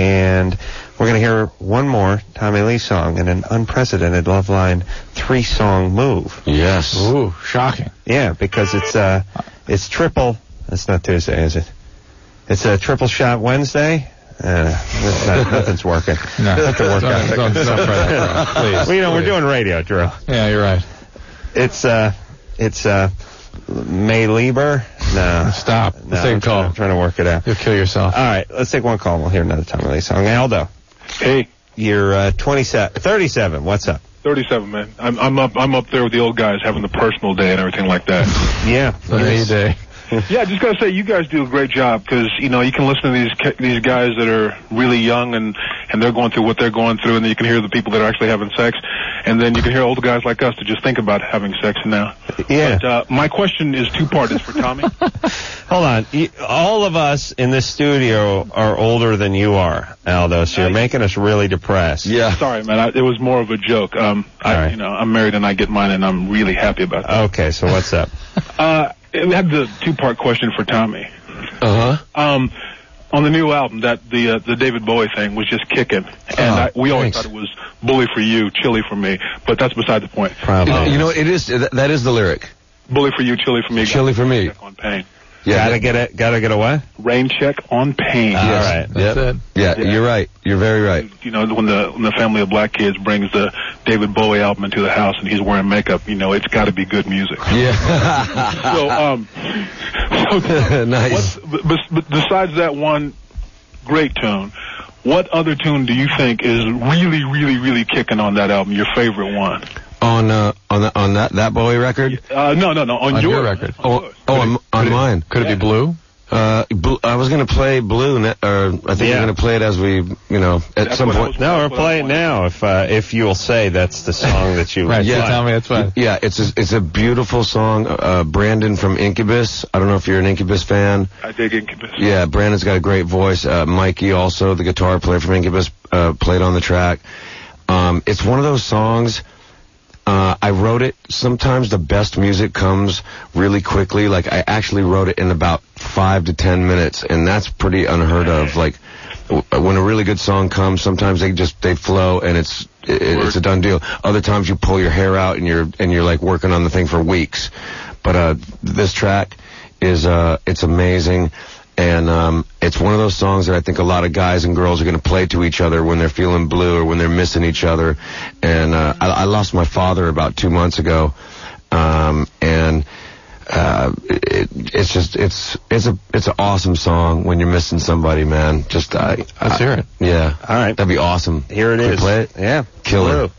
S2: And we're going to hear one more Tommy Lee song in an unprecedented Loveline 3-song move.
S3: Yes.
S4: Ooh, shocking.
S2: Yeah, because it's triple. That's not Tuesday, is it? It's a triple shot Wednesday. Nothing's working.
S4: No,
S2: nothing worked out.
S4: Don't please.
S2: Well, we're doing radio, Drew.
S4: Yeah, you're right.
S2: It's May Lieber. No,
S4: stop.
S2: No,
S4: Let's take a call.
S2: I'm trying to work it out.
S4: You'll kill yourself.
S2: All right, let's take one call. And we'll hear another Tommy Lee song. Aldo.
S16: Hey.
S2: You're 37. What's up?
S16: 37, man. I'm up there with the old guys having the personal day and everything like that.
S2: Yeah.
S4: Day.
S16: Yeah, I just gotta say, you guys do a great job because you can listen to these guys that are really young and they're going through what they're going through, and then you can hear the people that are actually having sex, and then you can hear older guys like us that just think about having sex now.
S2: Yeah.
S16: But my question is two-part. It's for Tommy.
S2: Hold on. All of us in this studio are older than you are, Aldo, so you're making us really depressed.
S3: Yeah.
S16: Sorry, man. It was more of a joke. I'm married and I get mine, and I'm really happy about that.
S2: Okay, so what's up?
S16: We had the two-part question for Tommy. On the new album, that the David Bowie thing was just kicking, and we always thought it was bully for you, chilly for me, but that's beside the point.
S3: Probably. It is. That is the lyric.
S16: Bully for you, chilly for me.
S3: Chilly for me.
S16: On pain.
S2: Yeah. Gotta get a what?
S16: Rain check on pain.
S2: All right.
S3: That's it. Yeah, you're right. You're very right.
S16: When the family of black kids brings the David Bowie album into the house and he's wearing makeup, it's got to be good music.
S3: Yeah.
S16: So
S3: nice.
S16: Besides that one great tune, what other tune do you think is really, really, really kicking on that album? Your favorite one?
S3: On that Bowie record?
S16: No. On your
S4: record.
S3: On mine.
S4: Could it be Blue?
S3: I was going to play Blue, or I think we're going to play it as we, at some point.
S2: No, we're playing now. If you'll say that's the song that you.
S4: Right. Yeah, tell me that's fine.
S3: Yeah, it's a beautiful song. Brandon from Incubus. I don't know if you're an Incubus fan.
S16: I dig Incubus.
S3: Yeah, Brandon's got a great voice. Mikey, also the guitar player from Incubus, played on the track. It's one of those songs. I wrote it. Sometimes the best music comes really quickly. Like, I actually wrote it in about 5 to 10 minutes, and that's pretty unheard of. Like, when a really good song comes, sometimes they flow, and it's a done deal. Other times you pull your hair out and you're like working on the thing for weeks. But this track is it's amazing. And it's one of those songs that I think a lot of guys and girls are going to play to each other when they're feeling blue or when they're missing each other. And I lost my father about 2 months ago, and it's an awesome song when you're missing somebody, man.
S4: Let's hear it.
S3: Yeah.
S2: All right.
S3: That'd be awesome.
S2: Here it is.
S3: Play it?
S2: Yeah.
S3: Killer.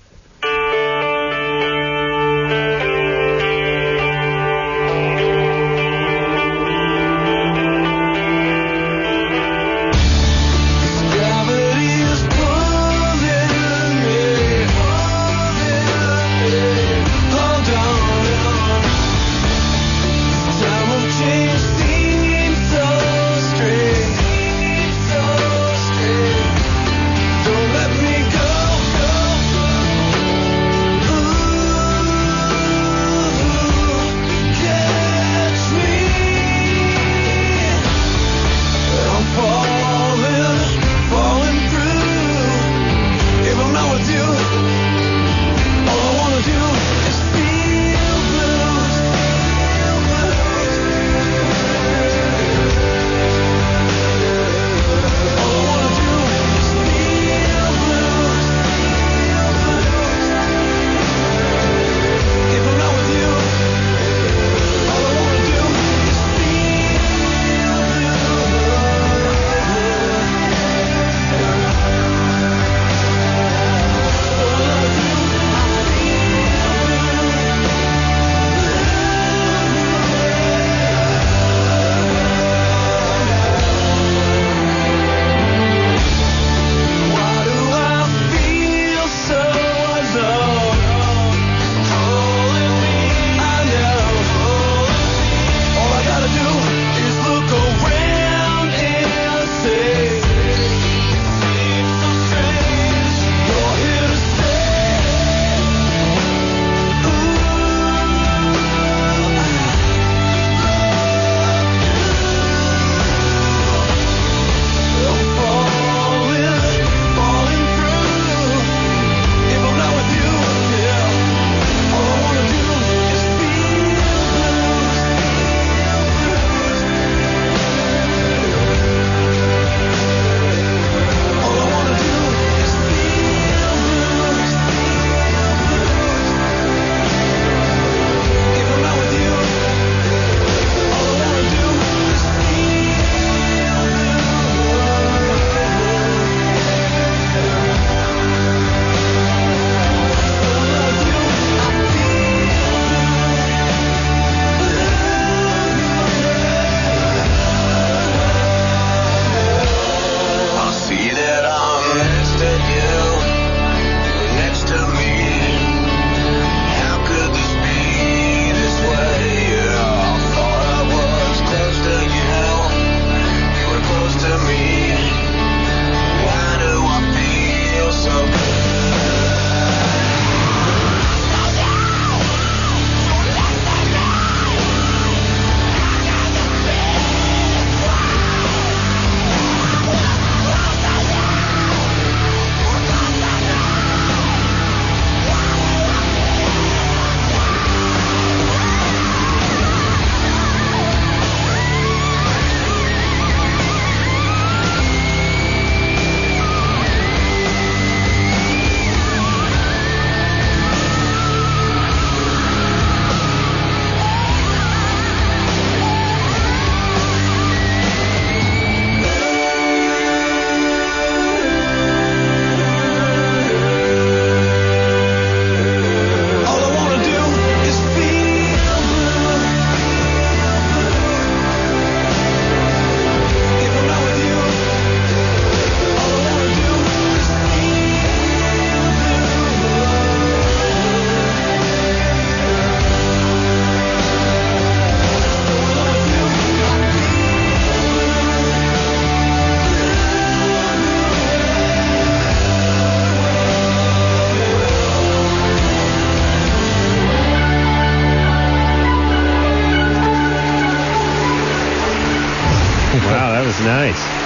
S17: Gravity is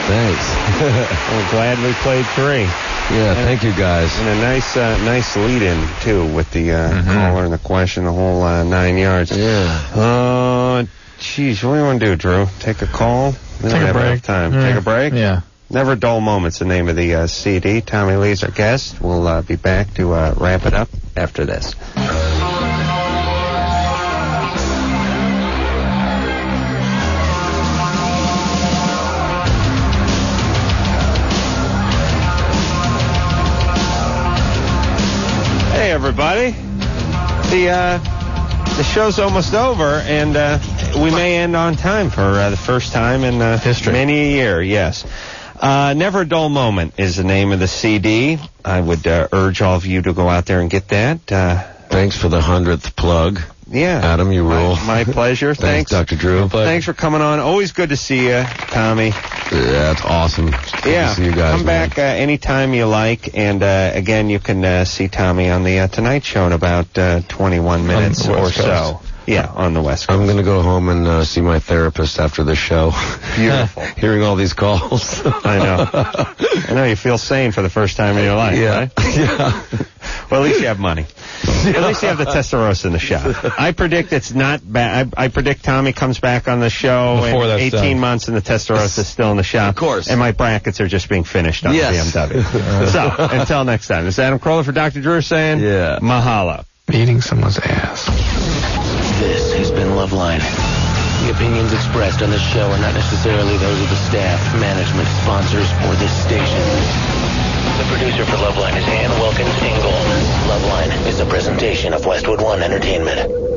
S3: Thanks.
S2: We're glad we played 3.
S3: Yeah, thank you guys.
S2: And a nice lead-in, too, with the caller and the question, the whole 9 yards.
S3: Yeah.
S2: Geez, what do you want to do, Drew? Take a call? We don't have enough time. Take a break?
S4: Yeah.
S2: Never Dull Moments, the name of the CD. Tommy Lee's our guest. We'll be back to wrap it up after this. Hey, everybody. The show's almost over, and we may end on time for the first time in history. Many a year, yes. Never a Dull Moment is the name of the CD. I would urge all of you to go out there and get that.
S3: Thanks for the 100th plug.
S2: Yeah.
S3: Adam, you rule.
S2: My pleasure. Thanks,
S3: Dr. Drew.
S2: Thanks for coming on. Always good to see you, Tommy.
S3: Yeah, it's awesome. Good to see you guys.
S2: Come back anytime you like. And again, you can see Tommy on the Tonight Show in about 21 minutes or so. Yeah, on the West Coast.
S3: I'm going to go home and see my therapist after the show.
S2: Beautiful.
S3: Hearing all these calls.
S2: I know you feel sane for the first time in your life, right?
S3: Yeah.
S2: Well, at least you have money. At least you have the Testarossa in the shop. I predict it's not bad. I predict Tommy comes back on the show
S4: before
S2: in 18 months and the Testarossa is still in the shop.
S3: Of course.
S2: And my brackets are just being finished on the BMW. So, until next time. This is Adam Carolla for Dr. Drew saying, mahalo.
S4: Eating someone's ass.
S1: This has been Loveline. The opinions expressed on this show are not necessarily those of the staff, management, sponsors, or this station. The producer for Loveline is Ann Wilkins Ingle. Loveline is a presentation of Westwood One Entertainment.